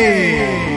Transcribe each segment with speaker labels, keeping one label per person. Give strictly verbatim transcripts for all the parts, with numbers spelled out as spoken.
Speaker 1: Sunday!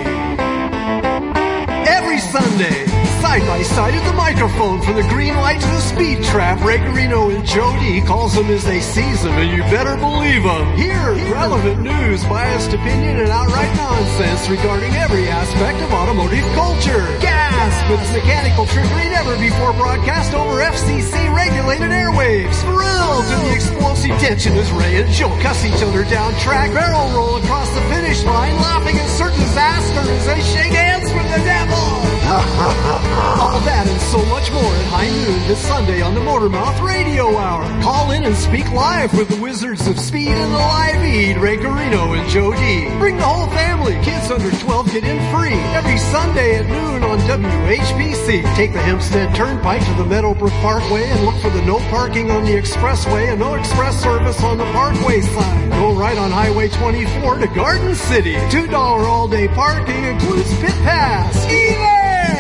Speaker 1: Every Sunday, side by side at the microphone, from the green light to the speed trap, Ray Garino and Joe D calls them as they seize them, and you better believe them. Hear relevant news, biased opinion, and outright nonsense regarding every aspect of automotive culture. Gasp at the mechanical trickery never before broadcast over F C C-regulated airwaves. Thrill to the explosive tension as Ray and Joe cuss each other down track, barrel roll across the finish line, laughing at certain disaster as they shake hands with the devil. All that and so much more at high noon this Sunday on the Motormouth Radio Hour. Call in and speak live with the Wizards of Speed and the Live Eat, Ray Garino and Joe D. Bring the whole family. Kids under twelve get in free every Sunday at noon on W H P C. Take the Hempstead Turnpike to the Meadowbrook Parkway and look for the no parking on the expressway and no express service on the Parkway sign. Go right on Highway twenty-four to Garden City. two dollars all-day parking includes pit pass. Ski there!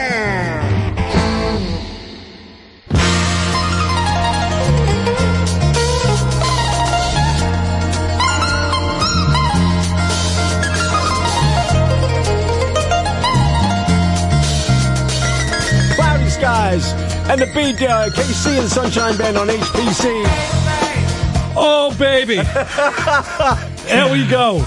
Speaker 2: Cloudy skies and the beat, uh, K C and the Sunshine Band on H P C.
Speaker 3: Oh, baby. There we go.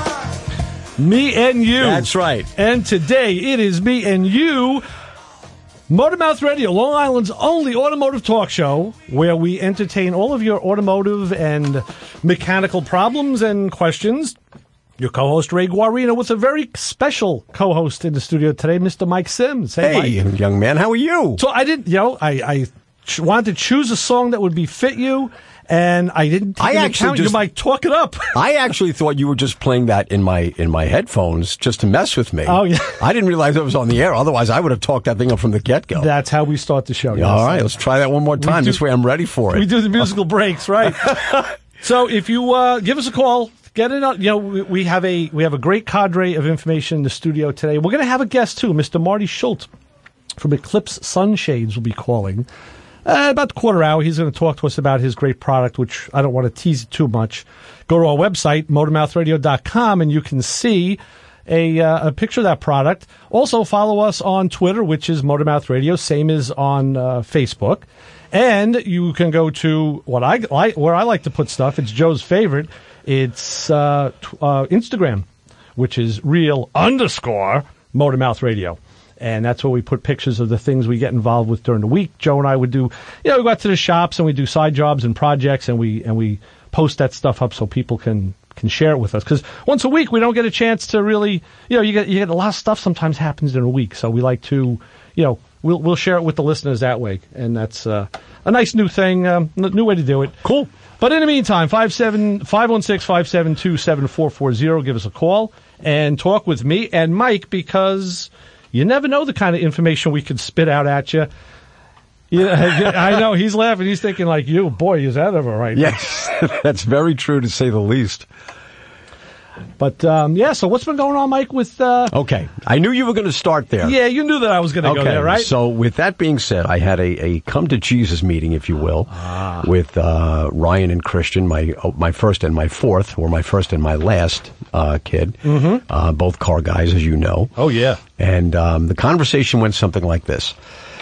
Speaker 3: Me and you.
Speaker 2: That's right.
Speaker 3: And today it is me and you, Motormouth Radio, Long Island's only automotive talk show, where we entertain all of your automotive and mechanical problems and questions. Your co-host, Ray Guarino, with a very special co-host in the studio today, Mister Mike Sims.
Speaker 2: Hey,
Speaker 3: hey Mike.
Speaker 2: Young man, how are you?
Speaker 3: So I didn't, you know, I, I ch- wanted to choose a song that would befit you. And I didn't take
Speaker 2: I
Speaker 3: into
Speaker 2: actually
Speaker 3: account
Speaker 2: just,
Speaker 3: you might talk it up.
Speaker 2: I actually thought you were just playing that in my in my headphones just to mess with me.
Speaker 3: Oh, yeah.
Speaker 2: I didn't realize it was on the air. Otherwise, I would have talked that thing up from the get-go.
Speaker 3: That's how we start the show.
Speaker 2: Yes. All right, let's try that one more time. Do, this way I'm ready for it.
Speaker 3: We do the musical breaks, right? So if you uh, give us a call, get it. You know, we, we have a we have a great cadre of information in the studio today. We're going to have a guest, too. Mister Marty Schultz from Eclipse Sunshades will be calling. Uh, about the quarter hour, he's going to talk to us about his great product, which I don't want to tease it too much. Go to our website, motormouth radio dot com, and you can see a, uh, a picture of that product. Also, follow us on Twitter, which is Motormouth Radio, same as on uh, Facebook. And you can go to what I like, where I like to put stuff. It's Joe's favorite. It's uh, t- uh, Instagram, which is real underscore Motormouth Radio. And that's where we put pictures of the things we get involved with during the week. Joe and I would do, you know, we go out to the shops and we do side jobs and projects, and we and we post that stuff up so people can, can share it with us. Because once a week we don't get a chance to really, you know, you get you get a lot of stuff sometimes happens in a week. So we like to, you know, we'll we'll share it with the listeners that way, and that's uh, a nice new thing, um, new way to do it.
Speaker 2: Cool.
Speaker 3: But in the meantime, five one six, five seven two, seven four four zero, give us a call and talk with me and Mike, because you never know the kind of information we could spit out at you. Yeah, I know. He's laughing. He's thinking like, you, boy, is that ever right?
Speaker 2: Yes, that's very true, to say the least.
Speaker 3: But, um, yeah, so what's been going on, Mike, with... Uh,
Speaker 2: okay. I knew you were going to start there.
Speaker 3: Yeah, you knew that I was going to
Speaker 2: okay.
Speaker 3: go there, right?
Speaker 2: So with that being said, I had a, a come-to-Jesus meeting, if you will,
Speaker 3: ah.
Speaker 2: with uh, Ryan and Christian, my oh, my first and my fourth, or my first and my last uh, kid,
Speaker 3: mm-hmm.
Speaker 2: uh, both car guys, as you know.
Speaker 3: Oh, yeah.
Speaker 2: And um, the conversation went something like this.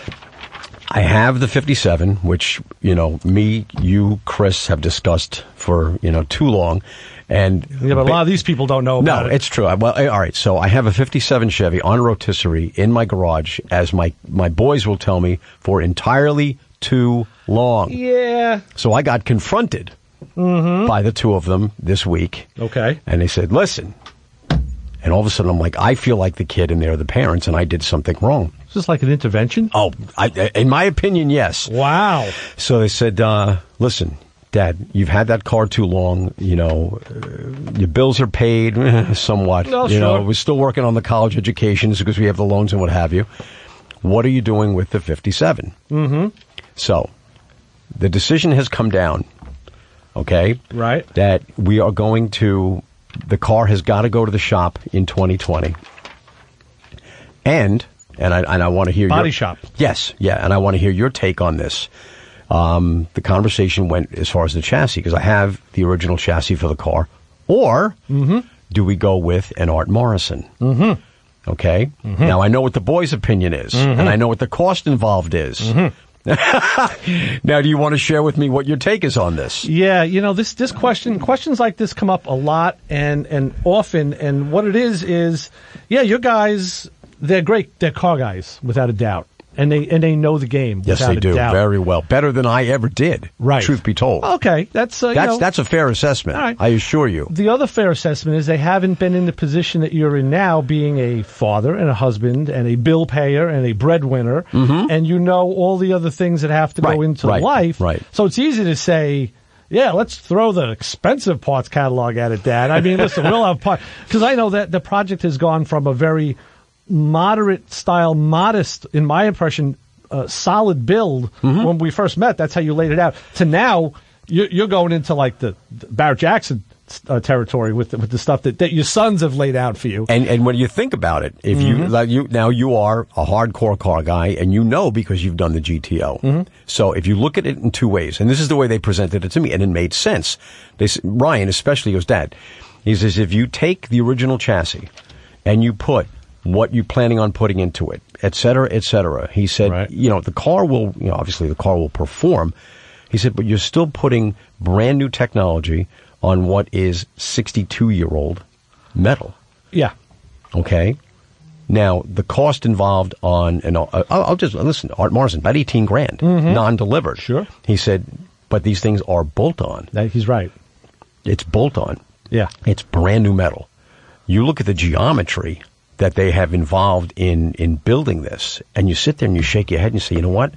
Speaker 2: I have the fifty-seven, which, you know, me, you, Chris have discussed for, you know, too long. And
Speaker 3: yeah, but a lot of these people don't know about
Speaker 2: no,
Speaker 3: it. No,
Speaker 2: it's true. Well, all right. So I have a fifty-seven Chevy on rotisserie in my garage, as my, my boys will tell me, for entirely too long.
Speaker 3: Yeah.
Speaker 2: So I got confronted
Speaker 3: mm-hmm.
Speaker 2: by the two of them this week.
Speaker 3: Okay.
Speaker 2: And they said, listen. And all of a sudden I'm like, I feel like the kid and they're the parents, and I did something wrong.
Speaker 3: Is this like an intervention?
Speaker 2: Oh, I, in my opinion, yes.
Speaker 3: Wow.
Speaker 2: So they said, uh, listen, Dad, you've had that car too long. You know, uh, your bills are paid somewhat.
Speaker 3: No,
Speaker 2: you
Speaker 3: sure.
Speaker 2: know, we're still working on the college educations because we have the loans and what have you. What are you doing with the fifty-seven?
Speaker 3: Mm-hmm.
Speaker 2: So the decision has come down, okay?
Speaker 3: Right.
Speaker 2: That we are going to, the car has got to go to the shop in twenty twenty. And, and I, and I want to hear
Speaker 3: Body
Speaker 2: your,
Speaker 3: shop.
Speaker 2: Yes, yeah, and I want to hear your take on this. Um, the conversation went as far as the chassis, because I have the original chassis for the car. Or
Speaker 3: mm-hmm.
Speaker 2: do we go with an Art Morrison?
Speaker 3: Mm-hmm.
Speaker 2: Okay? Mm-hmm. Now, I know what the boys' opinion is, mm-hmm. and I know what the cost involved is. Mm-hmm. Now, do you want to share with me what your take is on this?
Speaker 3: Yeah, you know, this this question questions like this come up a lot and and often, and what it is is, yeah, your guys, they're great, they're car guys without a doubt, and they and they know the game.
Speaker 2: Yes,
Speaker 3: without
Speaker 2: they
Speaker 3: a
Speaker 2: do
Speaker 3: doubt.
Speaker 2: very well, better than I ever did.
Speaker 3: Right,
Speaker 2: truth be told.
Speaker 3: Okay, that's uh,
Speaker 2: that's
Speaker 3: you know,
Speaker 2: that's a fair assessment.
Speaker 3: All right.
Speaker 2: I assure you.
Speaker 3: The other fair assessment is they haven't been in the position that you're in now, being a father and a husband and a bill payer and a breadwinner, mm-hmm. and you know all the other things that have to
Speaker 2: right,
Speaker 3: go into
Speaker 2: right,
Speaker 3: life.
Speaker 2: Right.
Speaker 3: So it's easy to say, yeah, let's throw the expensive parts catalog at it, Dad. I mean, listen, we'll have parts. Because I know that the project has gone from a very moderate style, modest, in my impression, uh, solid build mm-hmm. when we first met. That's how you laid it out. To now, you're, you're going into like the, the Barrett Jackson uh, territory with the, with the stuff that, that your sons have laid out for you.
Speaker 2: And and when you think about it, if mm-hmm. you like you now you are a hardcore car guy, and you know because you've done the G T O. Mm-hmm. So if you look at it in two ways, and this is the way they presented it to me, and it made sense. They Ryan especially goes, Dad, he says if you take the original chassis and you put what you're planning on putting into it, et cetera, et cetera. He said, right. you know, the car will, you know, obviously the car will perform. He said, but you're still putting brand new technology on what is sixty-two-year-old metal.
Speaker 3: Yeah.
Speaker 2: Okay. Now, the cost involved on, and I'll, I'll just, listen, Art Morrison, about eighteen grand, mm-hmm. non-delivered.
Speaker 3: Sure.
Speaker 2: He said, but these things are bolt-on.
Speaker 3: That, he's right.
Speaker 2: It's bolt-on.
Speaker 3: Yeah.
Speaker 2: It's brand new metal. You look at the geometry that they have involved in, in building this, and you sit there and you shake your head and you say, you know what?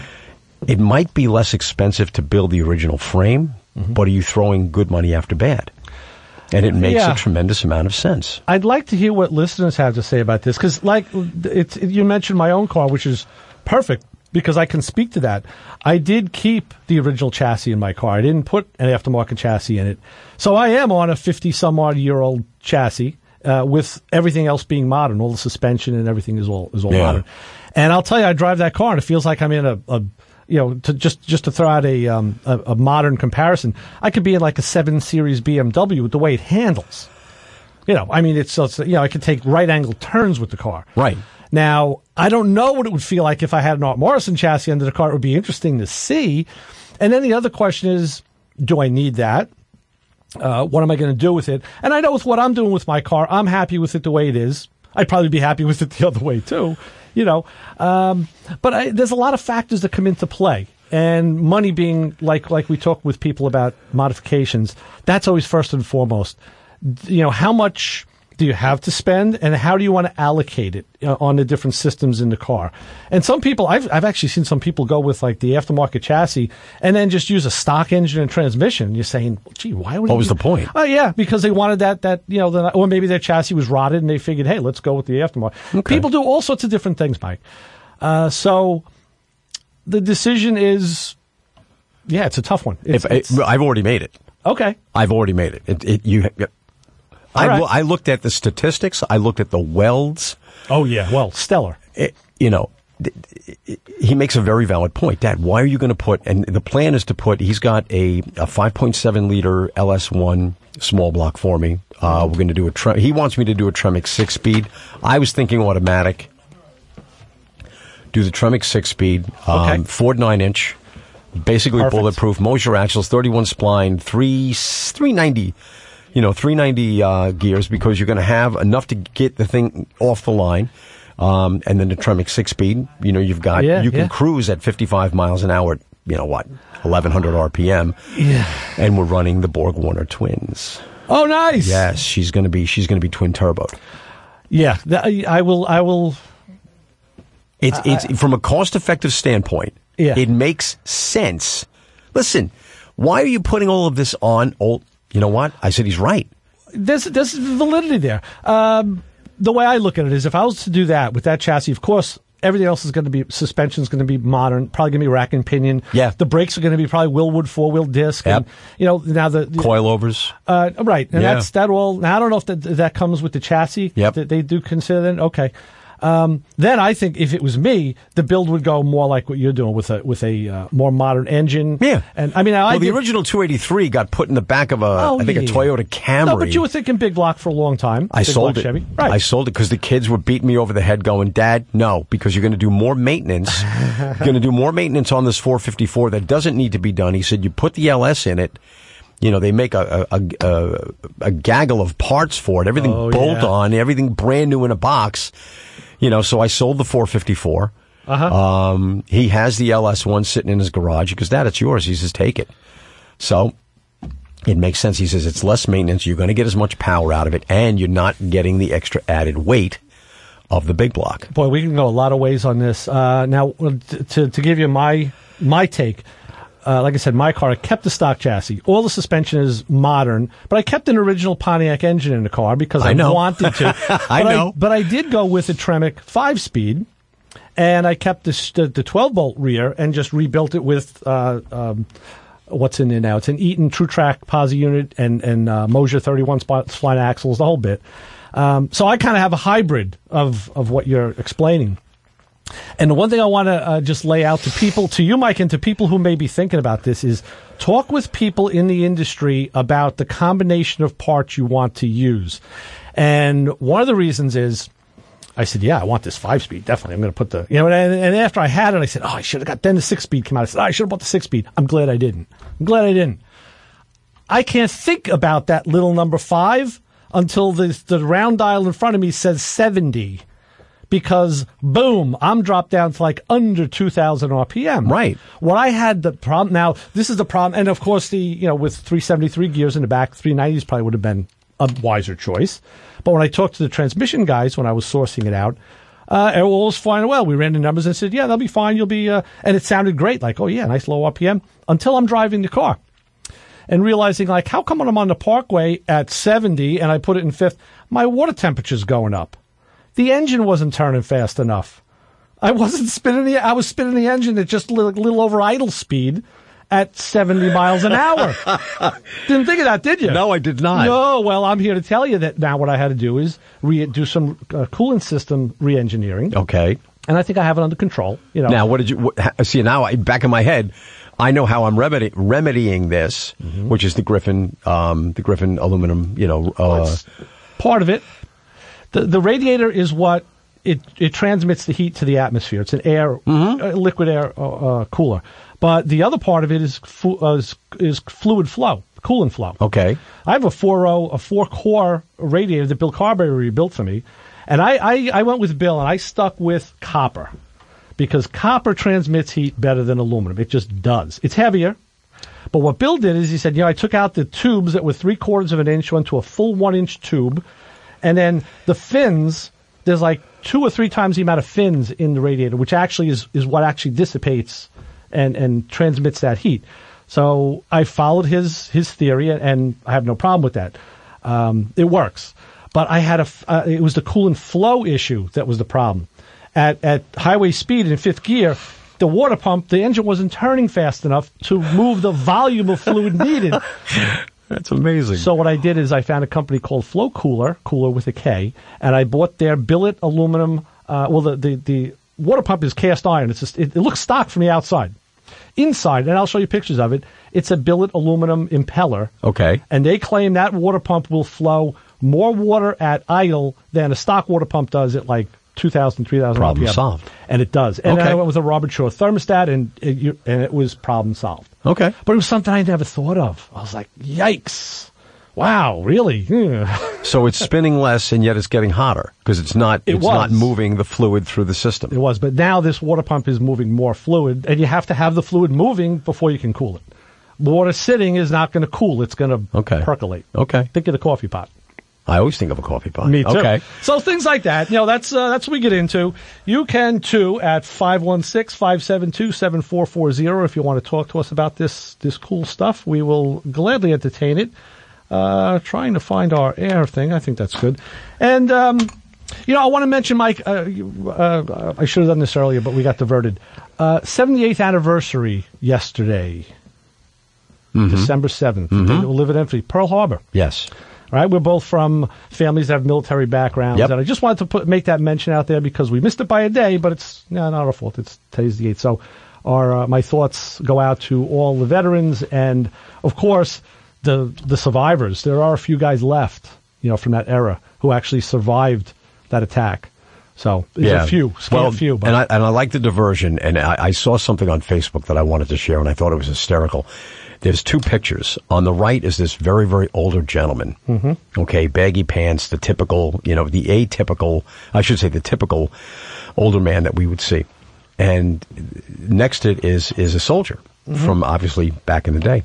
Speaker 2: It might be less expensive to build the original frame, mm-hmm. but are you throwing good money after bad? And it makes yeah. a tremendous amount of sense.
Speaker 3: I'd like to hear what listeners have to say about this, because like it's, you mentioned my own car, which is perfect because I can speak to that. I did keep the original chassis in my car. I didn't put an aftermarket chassis in it. So I am on a fifty-some-odd-year-old chassis. Uh, with everything else being modern, all the suspension and everything is all is all yeah. modern. And I'll tell you, I drive that car and it feels like I'm in a, a you know, to just just to throw out a, um, a a modern comparison, I could be in like a seven Series B M W with the way it handles. You know, I mean, it's, it's you know, I could take right angle turns with the car.
Speaker 2: Right.
Speaker 3: Now, I don't know what it would feel like if I had an Art Morrison chassis under the car. It would be interesting to see. And then the other question is, do I need that? Uh, what am I going to do with it? And I know with what I'm doing with my car, I'm happy with it the way it is. I'd probably be happy with it the other way too, you know. Um, but I, there's a lot of factors that come into play, and money being like like we talk with people about modifications. That's always first and foremost. You know, how much do you have to spend, and how do you want to allocate it uh, on the different systems in the car? And some people, I've I've actually seen some people go with like the aftermarket chassis and then just use a stock engine and transmission. You're saying, gee, why would?
Speaker 2: What was
Speaker 3: you?
Speaker 2: the point?
Speaker 3: Oh yeah, because they wanted that that you know, the, or maybe their chassis was rotted and they figured, hey, let's go with the aftermarket. Okay. People do all sorts of different things, Mike. Uh, so the decision is, yeah, it's a tough one. It's,
Speaker 2: if,
Speaker 3: it's,
Speaker 2: I've already made it.
Speaker 3: Okay,
Speaker 2: I've already made it. It, it you. I,
Speaker 3: right.
Speaker 2: I looked at the statistics. I looked at the welds.
Speaker 3: Oh, yeah. Well, stellar.
Speaker 2: It, you know, he makes a very valid point. Dad, why are you going to put, and the plan is to put, he's got a, a five point seven liter L S one small block for me. Uh, we're going to do a, Trem- he wants me to do a Tremec six speed. I was thinking automatic. Do the Tremec six speed. Um,
Speaker 3: okay.
Speaker 2: Ford nine inch. Basically
Speaker 3: Perfect.
Speaker 2: bulletproof. Moser axles, thirty-one spline, three, three ninety. You know, three ninety uh, gears, because you're going to have enough to get the thing off the line. Um, and then the Tremec six-speed, you know, you've got,
Speaker 3: yeah,
Speaker 2: you can
Speaker 3: yeah.
Speaker 2: cruise at fifty-five miles an hour, you know what, eleven hundred R P M.
Speaker 3: Yeah.
Speaker 2: And we're running the Borg Warner twins.
Speaker 3: Oh, nice.
Speaker 2: Yes, she's going to be, she's going to be twin turboed.
Speaker 3: Yeah, th- I will, I will.
Speaker 2: It's, uh, it's, from a cost-effective standpoint,
Speaker 3: yeah.
Speaker 2: it makes sense. Listen, why are you putting all of this on old? You know what? I said he's right.
Speaker 3: There's there's validity there. Um, the way I look at it is, if I was to do that with that chassis, of course, everything else is going to be, suspension's going to be modern, probably going to be rack and pinion.
Speaker 2: Yeah.
Speaker 3: The brakes are going to be probably Willwood four-wheel disc.
Speaker 2: Yep.
Speaker 3: And, you know, now the... the
Speaker 2: coilovers.
Speaker 3: Uh, right. And
Speaker 2: yeah.
Speaker 3: that's, that all, now I don't know if that, that comes with the chassis.
Speaker 2: Yep.
Speaker 3: That they do consider that. Okay. Um, then I think if it was me, the build would go more like what you're doing with a with a uh, more modern engine.
Speaker 2: Yeah,
Speaker 3: and I mean, I
Speaker 2: well, the
Speaker 3: did,
Speaker 2: original two eighty-three got put in the back of a,
Speaker 3: oh,
Speaker 2: I think,
Speaker 3: yeah.
Speaker 2: a Toyota Camry.
Speaker 3: No, but you were thinking big block for a long time.
Speaker 2: I
Speaker 3: big
Speaker 2: sold
Speaker 3: block
Speaker 2: it.
Speaker 3: Chevy. Right.
Speaker 2: I sold it because the kids were beating me over the head, going, "Dad, no, because you're going to do more maintenance. You're going to do more maintenance on this four fifty-four that doesn't need to be done." He said, "You put the L S in it. You know, they make a a, a, a gaggle of parts for it. Everything
Speaker 3: oh,
Speaker 2: bolt
Speaker 3: yeah.
Speaker 2: on, everything brand new in a box." You know, so I sold the four fifty-four.
Speaker 3: Uh-huh.
Speaker 2: Um, he has the L S one sitting in his garage. He goes, "Dad, it's yours." He says, "Take it." So it makes sense. He says, it's less maintenance. You're going to get as much power out of it, and you're not getting the extra added weight of the big block.
Speaker 3: Boy, we can go a lot of ways on this. Uh, now, to to give you my my take, uh, like I said, my car, I kept the stock chassis. All the suspension is modern, but I kept an original Pontiac engine in the car because I,
Speaker 2: I know.
Speaker 3: wanted to.
Speaker 2: I
Speaker 3: but
Speaker 2: know.
Speaker 3: I, but I did go with a Tremec five-speed, and I kept the the twelve-bolt rear and just rebuilt it with uh, um, what's in there now? It's an Eaton True Track posi unit and and uh, Mosier thirty-one spot spline axles, the whole bit. Um, so I kind of have a hybrid of of what you're explaining. And the one thing I want to uh, just lay out to people, to you, Mike, and to people who may be thinking about this is talk with people in the industry about the combination of parts you want to use. And one of the reasons is, I said, yeah, I want this five-speed, definitely. I'm going to put the, you know, and, and after I had it, I said, oh, I should have got, then the six-speed came out. I said, oh, I should have bought the six-speed. I'm glad I didn't. I'm glad I didn't. I can't think about that little number five until the, the round dial in front of me says seventy. Because, boom, I'm dropped down to like under two thousand R P M.
Speaker 2: Right.
Speaker 3: What I had the problem, now, this is the problem, and of course, the, you know, with three seventy-three gears in the back, three nineties probably would have been a wiser choice. But when I talked to the transmission guys, when I was sourcing it out, uh, it was fine and well. We ran the numbers and said, yeah, that'll be fine. You'll be, uh, and it sounded great. Like, oh yeah, nice low R P M. Until I'm driving the car. And realizing, like, how come when I'm on the parkway at seventy and I put it in fifth, my water temperature's going up? The engine wasn't turning fast enough. I wasn't spinning the, I was spinning the engine at just a little, little over idle speed at seventy miles an hour. Didn't think of that, did you?
Speaker 2: No, I did not.
Speaker 3: No, well, I'm here to tell you that now what I had to do is re- do some uh, coolant system re-engineering.
Speaker 2: Okay.
Speaker 3: And I think I have it under control. You know.
Speaker 2: Now, what did you, what, see, now, I, back in my head, I know how I'm remedy, remedying this, mm-hmm. which is the Griffin, um, the Griffin aluminum, you know. Uh,
Speaker 3: part of it. The the radiator is what it it transmits the heat to the atmosphere. It's an air,
Speaker 2: mm-hmm.
Speaker 3: uh, liquid air uh, uh, cooler. But the other part of it is fu- uh, is, is fluid flow, coolant flow.
Speaker 2: Okay.
Speaker 3: I have a four row, a four core radiator that Bill Carberry rebuilt for me, and I, I I went with Bill and I stuck with copper because copper transmits heat better than aluminum. It just does. It's heavier. But what Bill did is he said, you know, I took out the tubes that were three quarters of an inch, went to a full one inch tube. And then the fins, there's like two or three times the amount of fins in the radiator, which actually is, is what actually dissipates and, and transmits that heat. So I followed his, his theory, and I have no problem with that. Um, it works. But I had a, uh, it was the coolant flow issue that was the problem. At, at highway speed in fifth gear, the water pump, the engine wasn't turning fast enough to move the volume of fluid needed.
Speaker 2: That's amazing.
Speaker 3: So what I did is I found a company called Flow Cooler, Cooler with a K, and I bought their billet aluminum. Uh, well, the, the the water pump is cast iron. It's just it, it looks stock from the outside. Inside, and I'll show you pictures of it. It's a billet aluminum impeller.
Speaker 2: Okay.
Speaker 3: And they claim that water pump will flow more water at idle than a stock water pump does at like two thousand, three thousand
Speaker 2: Problem
Speaker 3: R P M.
Speaker 2: solved.
Speaker 3: And it does. And
Speaker 2: Okay.
Speaker 3: I went with a Robert Shaw thermostat, and it, you, and it was problem solved.
Speaker 2: Okay.
Speaker 3: But it was something I never thought of. I was like, yikes. Wow, really?
Speaker 2: So it's spinning less, and yet it's getting hotter because it's not.
Speaker 3: It
Speaker 2: it's
Speaker 3: was.
Speaker 2: not moving the fluid through the system.
Speaker 3: It was, but now this water pump is moving more fluid, and you have to have the fluid moving before you can cool it. Water sitting is not going to cool; it's going to
Speaker 2: Okay.
Speaker 3: percolate.
Speaker 2: Okay.
Speaker 3: Think of the coffee pot.
Speaker 2: I always think of a coffee pot.
Speaker 3: Me too.
Speaker 2: Okay.
Speaker 3: So things like that, you know, that's uh, that's what we get into. You can too at five one six, five seven two, seven four four zero if you want to talk to us about this this cool stuff. We will gladly entertain it. Uh, trying to find our air thing. I think that's good. And, um, you know, I want to mention, Mike, uh, uh, I should have done this earlier, but we got diverted. Uh, seventieth anniversary yesterday, mm-hmm. December seventh. Mm-hmm. We'll live it empty. Pearl Harbor.
Speaker 2: Yes.
Speaker 3: right? We're both from families that have military backgrounds.
Speaker 2: Yep.
Speaker 3: And I just wanted to put, make that mention out there because we missed it by a day, but it's no, not our fault. It's today's the eighth. So our, uh, my thoughts go out to all the veterans and, of course, the the survivors. There are a few guys left, you know, from that era who actually survived that attack. So there's
Speaker 2: yeah.
Speaker 3: a few,
Speaker 2: well,
Speaker 3: a few. But.
Speaker 2: And I and I like the diversion. And I, I saw something on Facebook that I wanted to share, and I thought it was hysterical. There's two pictures. On the right is this very, very older gentleman. Mm-hmm. Okay, baggy pants, the typical, you know, the atypical, I should say the typical older man that we would see. And next to it is is a soldier mm-hmm. from obviously back in the day.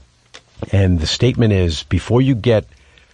Speaker 2: And the statement is, before you get,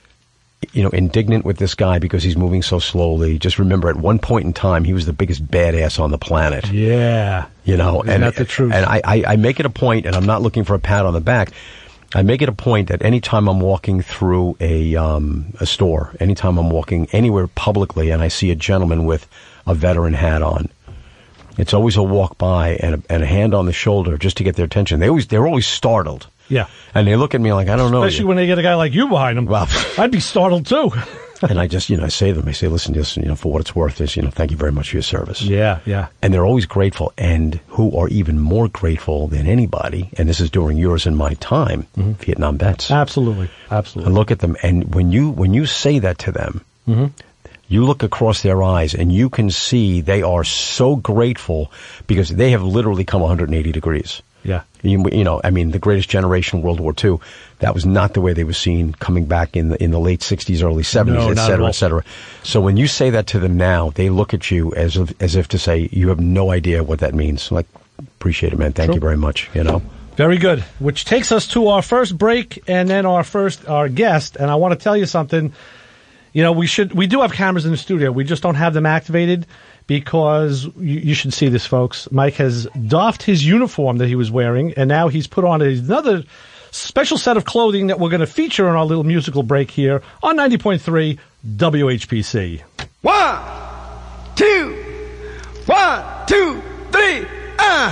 Speaker 2: you know, indignant with this guy because he's moving so slowly, just remember at one point in time, he was the biggest badass on the planet.
Speaker 3: Yeah.
Speaker 2: You know,
Speaker 3: Isn't
Speaker 2: and
Speaker 3: that the truth?
Speaker 2: And I, I, I make it a point, and I'm not looking for a pat on the back. I make it a point that anytime I'm walking through a, um, a store, anytime I'm walking anywhere publicly and I see a gentleman with a veteran hat on, it's always a walk by and a, and a hand on the shoulder just to get their attention. They always, they're always startled.
Speaker 3: Yeah.
Speaker 2: And they look at me like, I don't know.
Speaker 3: Especially when they get a guy like you behind them.
Speaker 2: Well,
Speaker 3: I'd be startled too.
Speaker 2: And I just, you know, I say to them, I say, listen, just, you know, for what it's worth is, you know, thank you very much for your service.
Speaker 3: Yeah, yeah.
Speaker 2: And they're always grateful, and who are even more grateful than anybody, and this is during yours and my time, mm-hmm. Vietnam vets.
Speaker 3: Absolutely, absolutely.
Speaker 2: And look at them, and when you, when you say that to them, mm-hmm. you look across their eyes and you can see they are so grateful because they have literally come one hundred eighty degrees.
Speaker 3: Yeah.
Speaker 2: You, you know, I mean, the greatest generation, World War Two, that was not the way they were seen coming back in the, in the late sixties, early seventies,
Speaker 3: no,
Speaker 2: et cetera, et cetera. So when you say that to them now, they look at you as if, as if to say, you have no idea what that means. Like, appreciate it, man. Thank
Speaker 3: True.
Speaker 2: you very much, you know.
Speaker 3: Very good. Which takes us to our first break and then our first, our guest. And I want to tell you something. You know, we should, we do have cameras in the studio. We just don't have them activated because you, you should see this, folks. Mike has doffed his uniform that he was wearing, and now he's put on another special set of clothing that we're going to feature on our little musical break here on ninety point three W H P C.
Speaker 4: One, two, one, two, three, uh.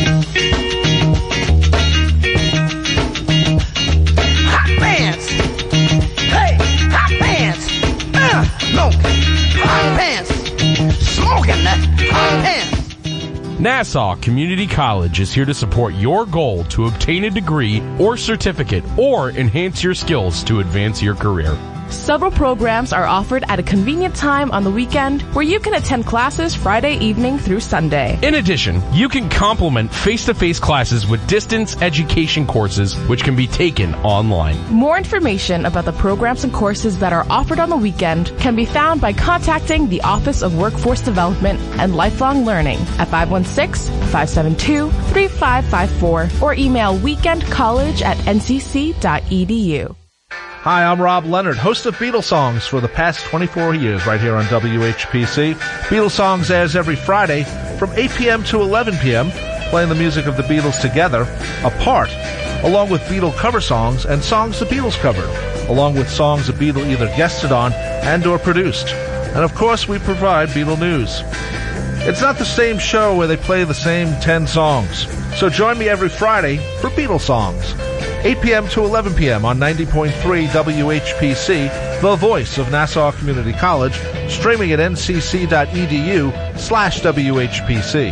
Speaker 4: Hot pants. Hey, hot pants. Uh, no, hot pants. Smoking that hot pants.
Speaker 5: Nassau Community College is here to support your goal to obtain a degree or certificate or enhance your skills to advance your career.
Speaker 6: Several programs are offered at a convenient time on the weekend where you can attend classes Friday evening through Sunday.
Speaker 5: In addition, you can complement face-to-face classes with distance education courses which can be taken online.
Speaker 6: More information about the programs and courses that are offered on the weekend can be found by contacting the Office of Workforce Development and Lifelong Learning at five one six, five seven two, three five five four or email weekendcollege at n c c dot e d u.
Speaker 7: Hi, I'm Rob Leonard, host of Beatles Songs for the past twenty-four years right here on W H P C. Beatles Songs airs every Friday from eight p.m. to eleven p.m., playing the music of the Beatles together, apart, along with Beatle cover songs and songs the Beatles covered, along with songs the Beatle either guested on and or produced. And of course, we provide Beatle news. It's not the same show where they play the same ten songs. So join me every Friday for Beatles Songs, eight p.m. to eleven p.m. on ninety point three W H P C, the voice of Nassau Community College, streaming at n c c dot e d u slash W H P C.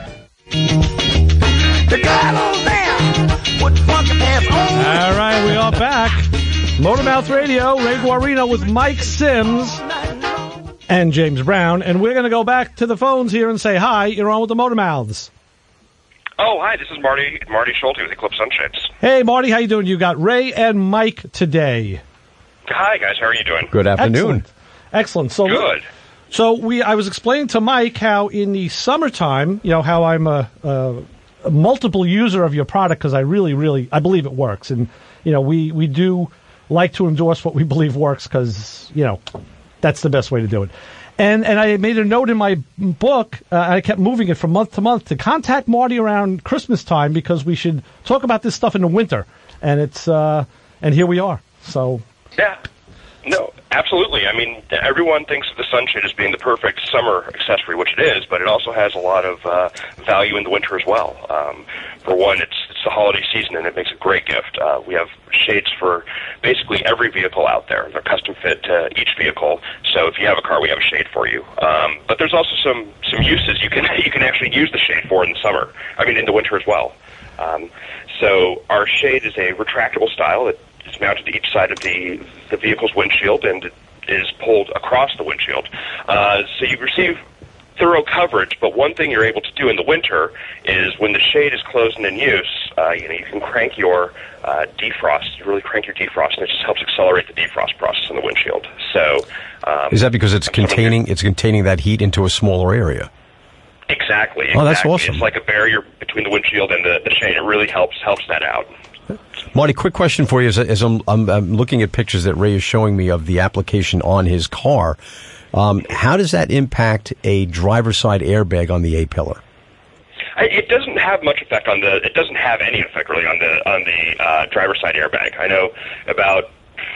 Speaker 4: The girl on there with funky pants on.
Speaker 3: All right, we are back. Motormouth Radio, Ray Guarino with Mike Sims and James Brown. And we're going to go back to the phones here and say hi. You're on with the Motormouths.
Speaker 8: Oh, hi, this is Marty Marty Schulte with Eclipse Sunshades.
Speaker 3: Hey, Marty, how you doing? You got Ray and Mike today.
Speaker 8: Hi, guys. How are you doing?
Speaker 2: Good afternoon.
Speaker 3: Excellent. Excellent. So
Speaker 8: Good.
Speaker 3: So we, I was explaining to Mike how in the summertime, you know, how I'm a, a, a multiple user of your product because I really, really, I believe it works. And, you know, we, we do like to endorse what we believe works because, you know, that's the best way to do it. And and I made a note in my book, uh, I kept moving it from month to month, to contact Marty around Christmas time because we should talk about this stuff in the winter. And it's uh, and here we are. So
Speaker 8: yeah, no, absolutely. I mean, everyone thinks of the sunshade as being the perfect summer accessory, which it is, but it also has a lot of uh, value in the winter as well. Um, for one, it's, it's the holiday season, and it makes a great gift. Uh, we have shades for basically every vehicle out there. They're custom fit to each vehicle, so if you have a car, we have a shade for you. Um, but there's also some some uses you can you can actually use the shade for in the summer. I mean, in the winter as well. Um, so our shade is a retractable style. It is mounted to each side of the the vehicle's windshield, and it is pulled across the windshield. Uh, so you receive thorough coverage, but one thing you're able to do in the winter is when the shade is closed and in use, uh, you know, you can crank your uh, defrost. You really crank your defrost, and it just helps accelerate the defrost process in the windshield. So, um,
Speaker 2: is that because it's containing it's containing that heat into a smaller area?
Speaker 8: Exactly.
Speaker 2: Oh, that's
Speaker 8: exactly.
Speaker 2: awesome.
Speaker 8: It's like a barrier between the windshield and the, the shade. It really helps helps that out.
Speaker 2: Marty, quick question for you as, as I'm, I'm, I'm looking at pictures that Ray is showing me of the application on his car. Um, how does that impact a driver's side airbag on the A-pillar?
Speaker 8: I, it doesn't have much effect on the. It doesn't have any effect really on the on the uh, driver's side airbag. I know about.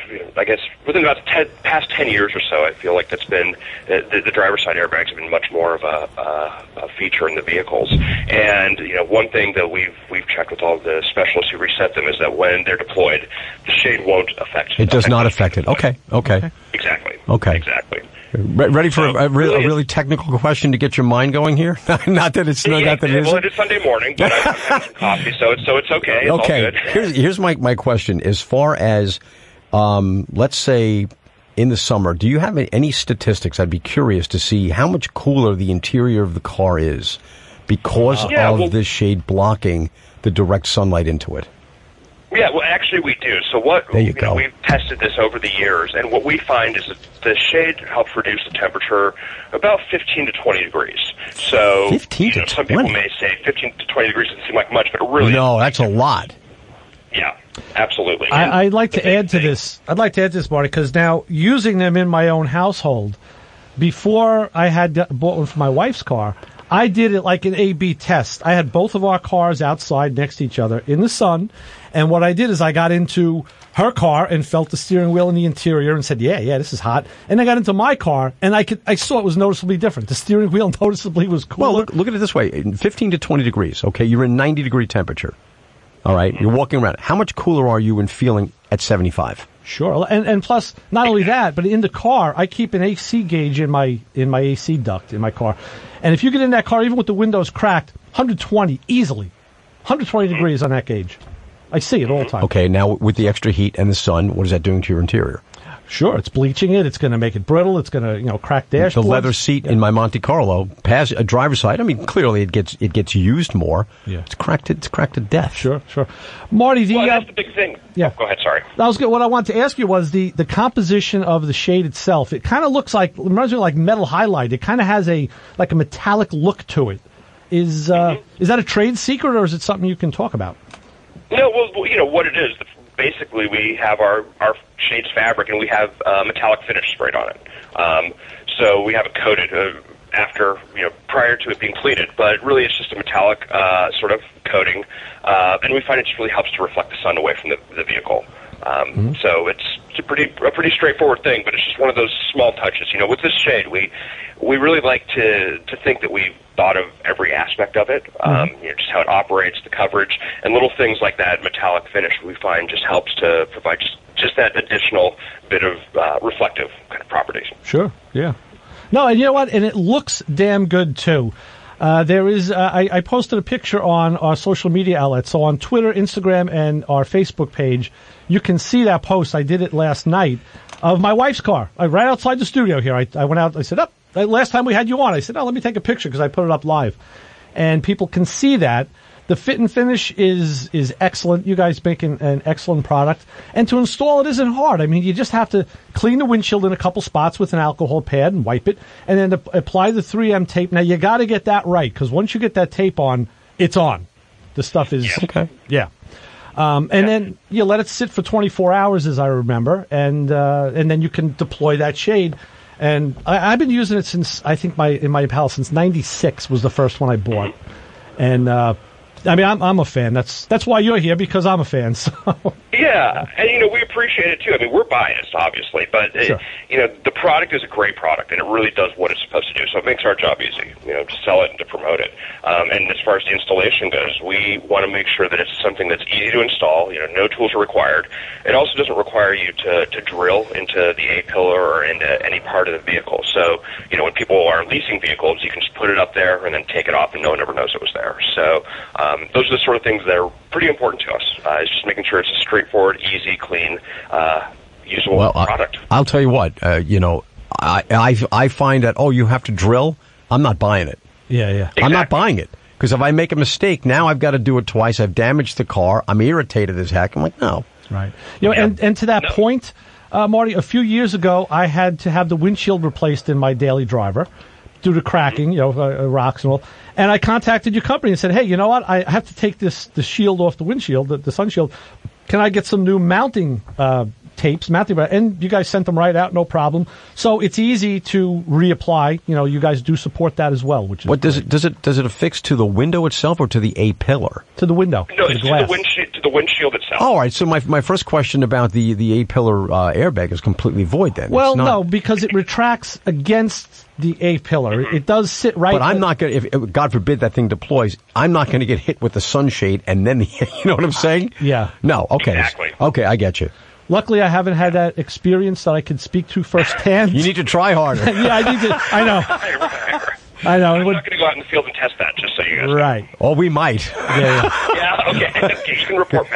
Speaker 8: I guess within about the ten, past ten years or so, I feel like that's been uh, the, the driver's side airbags have been much more of a, uh, a feature in the vehicles. And you know, one thing that we've we've checked with all of the specialists who reset them is that when they're deployed, the shade won't affect.
Speaker 2: It does
Speaker 8: affect
Speaker 2: not affect it. Okay. Okay.
Speaker 8: Exactly.
Speaker 2: Okay.
Speaker 8: Exactly.
Speaker 2: Re- ready for
Speaker 8: So,
Speaker 2: a, a, re-
Speaker 8: really
Speaker 2: a really technical question to get your mind going here? Not that it's
Speaker 8: Yeah,
Speaker 2: not that it
Speaker 8: well,
Speaker 2: isn't.
Speaker 8: it is Sunday morning, but I've had some coffee, so it's so it's okay. It's
Speaker 2: Okay.
Speaker 8: all good.
Speaker 2: Here's here's my my question. As far as um, let's say in the summer, do you have any statistics? I'd be curious to see how much cooler the interior of the car is because
Speaker 8: Uh, yeah,
Speaker 2: of
Speaker 8: well-
Speaker 2: the shade blocking the direct sunlight into it.
Speaker 8: Yeah, well, actually, we do. So what
Speaker 2: There you
Speaker 8: know,
Speaker 2: go.
Speaker 8: we've tested this over the years, and what we find is that the shade helps reduce the temperature about fifteen to twenty degrees. So
Speaker 2: fifteen
Speaker 8: you know,
Speaker 2: to
Speaker 8: some
Speaker 2: twenty?
Speaker 8: people may say fifteen to twenty degrees doesn't seem like much, but it really
Speaker 2: No, that's a lot.
Speaker 8: yeah, absolutely. And
Speaker 3: I, I'd like
Speaker 8: the
Speaker 3: to
Speaker 8: big
Speaker 3: add to
Speaker 8: thing-
Speaker 3: this. I'd like to add to this, Marty, because now using them in my own household, before I had got- bought one for my wife's car, I did it like an A B test. I had both of our cars outside next to each other in the sun, and what I did is I got into her car and felt the steering wheel in the interior and said, "Yeah, yeah, this is hot." And I got into my car and I could I saw it was noticeably different. The steering wheel noticeably was cooler.
Speaker 2: Well, look, look at it this way: fifteen to twenty degrees. Okay, you're in ninety degree temperature. All right, you're walking around. How much cooler are you in feeling at seventy-five?
Speaker 3: Sure, and and plus, not only that, but in the car, I keep an A C gauge in my in my A C duct in my car, and if you get in that car, even with the windows cracked, one hundred twenty easily, one hundred twenty degrees on that gauge. I see it all the time.
Speaker 2: Okay, now with the extra heat and the sun, what is that doing to your interior?
Speaker 3: Sure, it's bleaching it. It's going to make it brittle. It's going to you know crack dashboards.
Speaker 2: The leather seat in my Monte Carlo, pass a driver's side. I mean, clearly it gets it gets used more.
Speaker 3: Yeah.
Speaker 2: It's cracked. It's cracked to death.
Speaker 3: Sure, sure. Marty, the
Speaker 8: Well,
Speaker 3: uh,
Speaker 8: that's the big thing.
Speaker 3: Yeah.
Speaker 8: Oh, go ahead. Sorry.
Speaker 3: that was good. What I wanted to ask you was the, the composition of the shade itself. It kind of looks like, it reminds me of like metal halide. It kind of has a like a metallic look to it. Is uh,
Speaker 8: Mm-hmm.
Speaker 3: is that a trade secret or is it something you can talk about?
Speaker 8: No, well, you know what it is. Basically, we have our our shades fabric, and we have uh, metallic finish sprayed on it. Um, so we have it coated uh, after, you know, prior to it being pleated. But really, it's just a metallic uh, sort of coating, uh, and we find it just really helps to reflect the sun away from the, the vehicle. Um,
Speaker 3: Mm-hmm.
Speaker 8: So it's, it's a pretty a pretty straightforward thing, but it's just one of those small touches. You know, with this shade, we we really like to to think that we've thought of every aspect of it. Um, you know, just how it operates, the coverage, and little things like that metallic finish. We find just helps to provide just just that additional bit of uh, reflective kind of properties.
Speaker 3: Sure, yeah. No, and you know what? And it looks damn good too. Uh, there is, uh, I, I posted a picture on our social media outlets. So on Twitter, Instagram, and our Facebook page, you can see that post. I did it last night of my wife's car. I right outside the studio here. I, I went out. I said, "Up." Oh, last time we had you on, I said, "Oh, let me take a picture," because I put it up live, and people can see that. The fit and finish is is excellent. You guys make an, an excellent product. And to install it isn't hard. I mean, you just have to clean the windshield in a couple spots with an alcohol pad and wipe it, and then to apply the three M tape. Now, you got to get that right, because once you get that tape on, it's on. The stuff is...
Speaker 2: Okay.
Speaker 3: Yeah. Um, and then you let it sit for twenty-four hours, as I remember, and uh, and then you can deploy that shade. And I, I've been using it since, I think, my in my Impala since ninety-six was the first one I bought. And... Uh, I mean, I'm I'm a fan. That's that's why you're here, because I'm a fan. So.
Speaker 8: Yeah, and you know we appreciate it too. I mean, we're biased, obviously, but
Speaker 3: Sure.
Speaker 8: it, you know the product is a great product, and it really does what it's supposed to do. So it makes our job easy, you know, to sell it and to promote it. Um, and as far as the installation goes, we want to make sure that it's something that's easy to install. You know, no tools are required. It also doesn't require you to to drill into the A pillar or into any part of the vehicle. So you know, when people are leasing vehicles, you can just put it up there and then take it off, and no one ever knows it was there. So um, those are the sort of things that are pretty important to us. Uh, it's just making sure it's a straightforward, easy, clean, uh, usable
Speaker 2: well,
Speaker 8: product.
Speaker 2: I, I'll tell you what, uh, you know, I, I I find that, oh, you have to drill. I'm not buying it.
Speaker 3: Yeah, yeah.
Speaker 8: Exactly.
Speaker 2: I'm not buying it. Because if I make a mistake, now I've got to do it twice. I've damaged the car. I'm irritated as heck. I'm like, no.
Speaker 3: Right. You know,
Speaker 8: Yeah.
Speaker 3: and, and to that
Speaker 8: No.
Speaker 3: point, uh, Marty, a few years ago, I had to have the windshield replaced in my daily driver due to cracking, you know, uh, rocks and all. And I contacted your company and said, hey, you know what? I have to take this the shield off the windshield, the, the sun shield. Can I get some new mounting uh, tapes, mounting? And you guys sent them right out, no problem. So it's easy to reapply. You know, you guys do support that as well, which is
Speaker 2: What does
Speaker 3: great.
Speaker 2: it does it does it affix to the window itself or to the A pillar?
Speaker 3: To the window,
Speaker 8: No,
Speaker 3: to the
Speaker 8: it's to
Speaker 3: glass.
Speaker 8: the windshield, to the windshield itself.
Speaker 2: All right. So my my first question about the the A pillar uh, airbag is completely void. Then.
Speaker 3: Well,
Speaker 2: It's not,
Speaker 3: no, because it retracts against the A pillar. It, it does sit right.
Speaker 2: But I'm not going. If if, God forbid that thing deploys, I'm not going to get hit with the sunshade and then the. You know what I'm saying?
Speaker 3: Yeah.
Speaker 2: No. Okay.
Speaker 8: Exactly.
Speaker 2: Okay, I get you.
Speaker 3: Luckily, I haven't had that experience that I could speak to firsthand.
Speaker 2: You need to try harder.
Speaker 3: yeah, I need to. I know.
Speaker 8: Right, right, right.
Speaker 3: I know. It
Speaker 8: I'm
Speaker 3: would-
Speaker 8: not going to go out in the field and test that, just so you guys know.
Speaker 3: right.
Speaker 2: Oh, we might.
Speaker 3: Yeah, yeah.
Speaker 8: Yeah, okay. Okay, you can report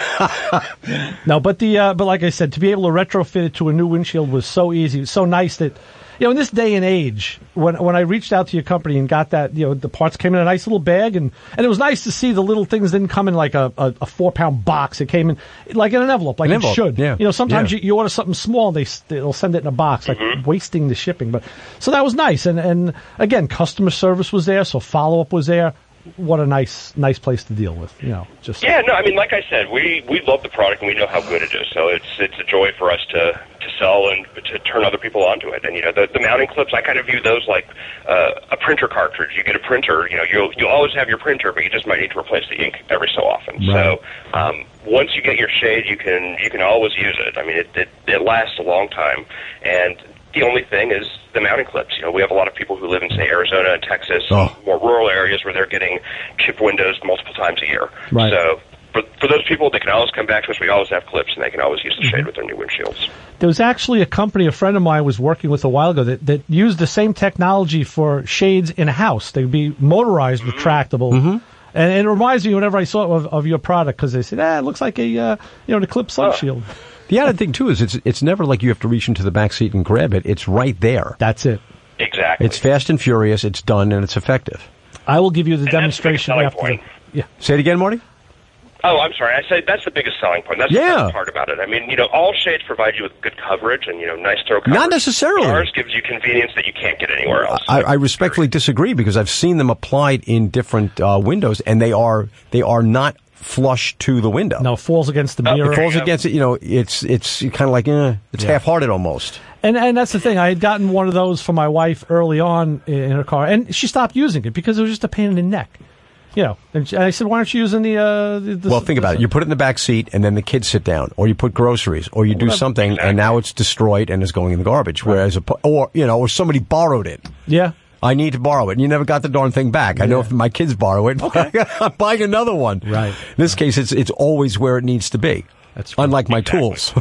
Speaker 8: back to me.
Speaker 3: No, but the uh, but like I said, to be able to retrofit it to a new windshield was so easy. It was so nice that, you know, in this day and age, when when I reached out to your company and got that, you know, the parts came in a nice little bag, and, and it was nice to see the little things didn't come in like a, a, a four pound box. It came in like in an envelope, like
Speaker 2: An
Speaker 3: it
Speaker 2: envelope,
Speaker 3: should.
Speaker 2: yeah,
Speaker 3: You know, sometimes
Speaker 2: yeah.
Speaker 3: you, you order something small, they s- they'll send it in a box, like wasting the shipping. But so that was nice, and and again, customer service was there, so follow up was there. What a nice nice place to deal with. You know, just
Speaker 8: Yeah, no, I mean, like I said, we, we love the product and we know how good it is. So it's it's a joy for us to, to sell and to turn other people onto it. And, you know, the, the mounting clips, I kind of view those like uh, a printer cartridge. You get a printer, you know, you'll, you'll always have your printer, but you just might need to replace the ink every so often.
Speaker 3: Right.
Speaker 8: So um, once you get your shade, you can you can always use it. I mean, it, it, it lasts a long time. And the only thing is the mounting clips. You know, we have a lot of people who live in, say, Arizona and Texas,
Speaker 2: Oh.
Speaker 8: more rural areas where they're getting chipped windows multiple times a year.
Speaker 3: Right.
Speaker 8: So for, for those people, they can always come back to us. We always have clips, and they can always use the
Speaker 3: Mm-hmm.
Speaker 8: shade with their new windshields.
Speaker 3: There was actually a company a friend of mine was working with a while ago that, that used the same technology for shades in a house. They'd be motorized, retractable.
Speaker 2: Mm-hmm.
Speaker 3: And it reminds me whenever I saw of, of your product, because they said, ah, it looks like a, uh, you know, an Eclipse sun shield.
Speaker 2: The other thing too is it's it's never like you have to reach into the back seat and grab it. It's right there.
Speaker 3: That's it.
Speaker 8: Exactly.
Speaker 2: It's fast and furious. It's done and it's effective.
Speaker 3: I will give you the
Speaker 8: And that's the
Speaker 3: demonstration
Speaker 8: biggest selling
Speaker 3: after.
Speaker 8: point.
Speaker 3: The, yeah.
Speaker 2: Say it again, Marty.
Speaker 8: Oh, I'm sorry. I said that's the biggest selling point. That's
Speaker 2: Yeah.
Speaker 8: the best part about it. I mean, you know, all shades provide you with good coverage and, you know, nice throw coverage.
Speaker 2: Not necessarily.
Speaker 8: Ours gives you convenience that you can't get anywhere else.
Speaker 2: I, I respectfully disagree because I've seen them applied in different uh, windows and they are they are not flush to the window.
Speaker 3: No, it falls against the
Speaker 8: Oh,
Speaker 3: mirror.
Speaker 2: It falls
Speaker 8: Yeah.
Speaker 2: against it. You know, it's it's kind of like eh, it's
Speaker 3: Yeah.
Speaker 2: half-hearted almost.
Speaker 3: And and that's the thing. I had gotten one of those for my wife early on in her car, and she stopped using it because it was just a pain in the neck. You know, and she- I said, "Why aren't you using the?" Uh, the, the
Speaker 2: Well, think about it. You put it in the back seat, and then the kids sit down, or you put groceries, or you do something, and now it's destroyed and is going in the garbage. Whereas, a, or you know, or somebody borrowed it.
Speaker 3: Yeah.
Speaker 2: I need to borrow it, and you never got the darn thing back. I know if my kids borrow it, I'm buying another one.
Speaker 3: Right.
Speaker 2: In this case, it's it's always where it needs to be.
Speaker 3: That's right.
Speaker 2: Unlike my tools.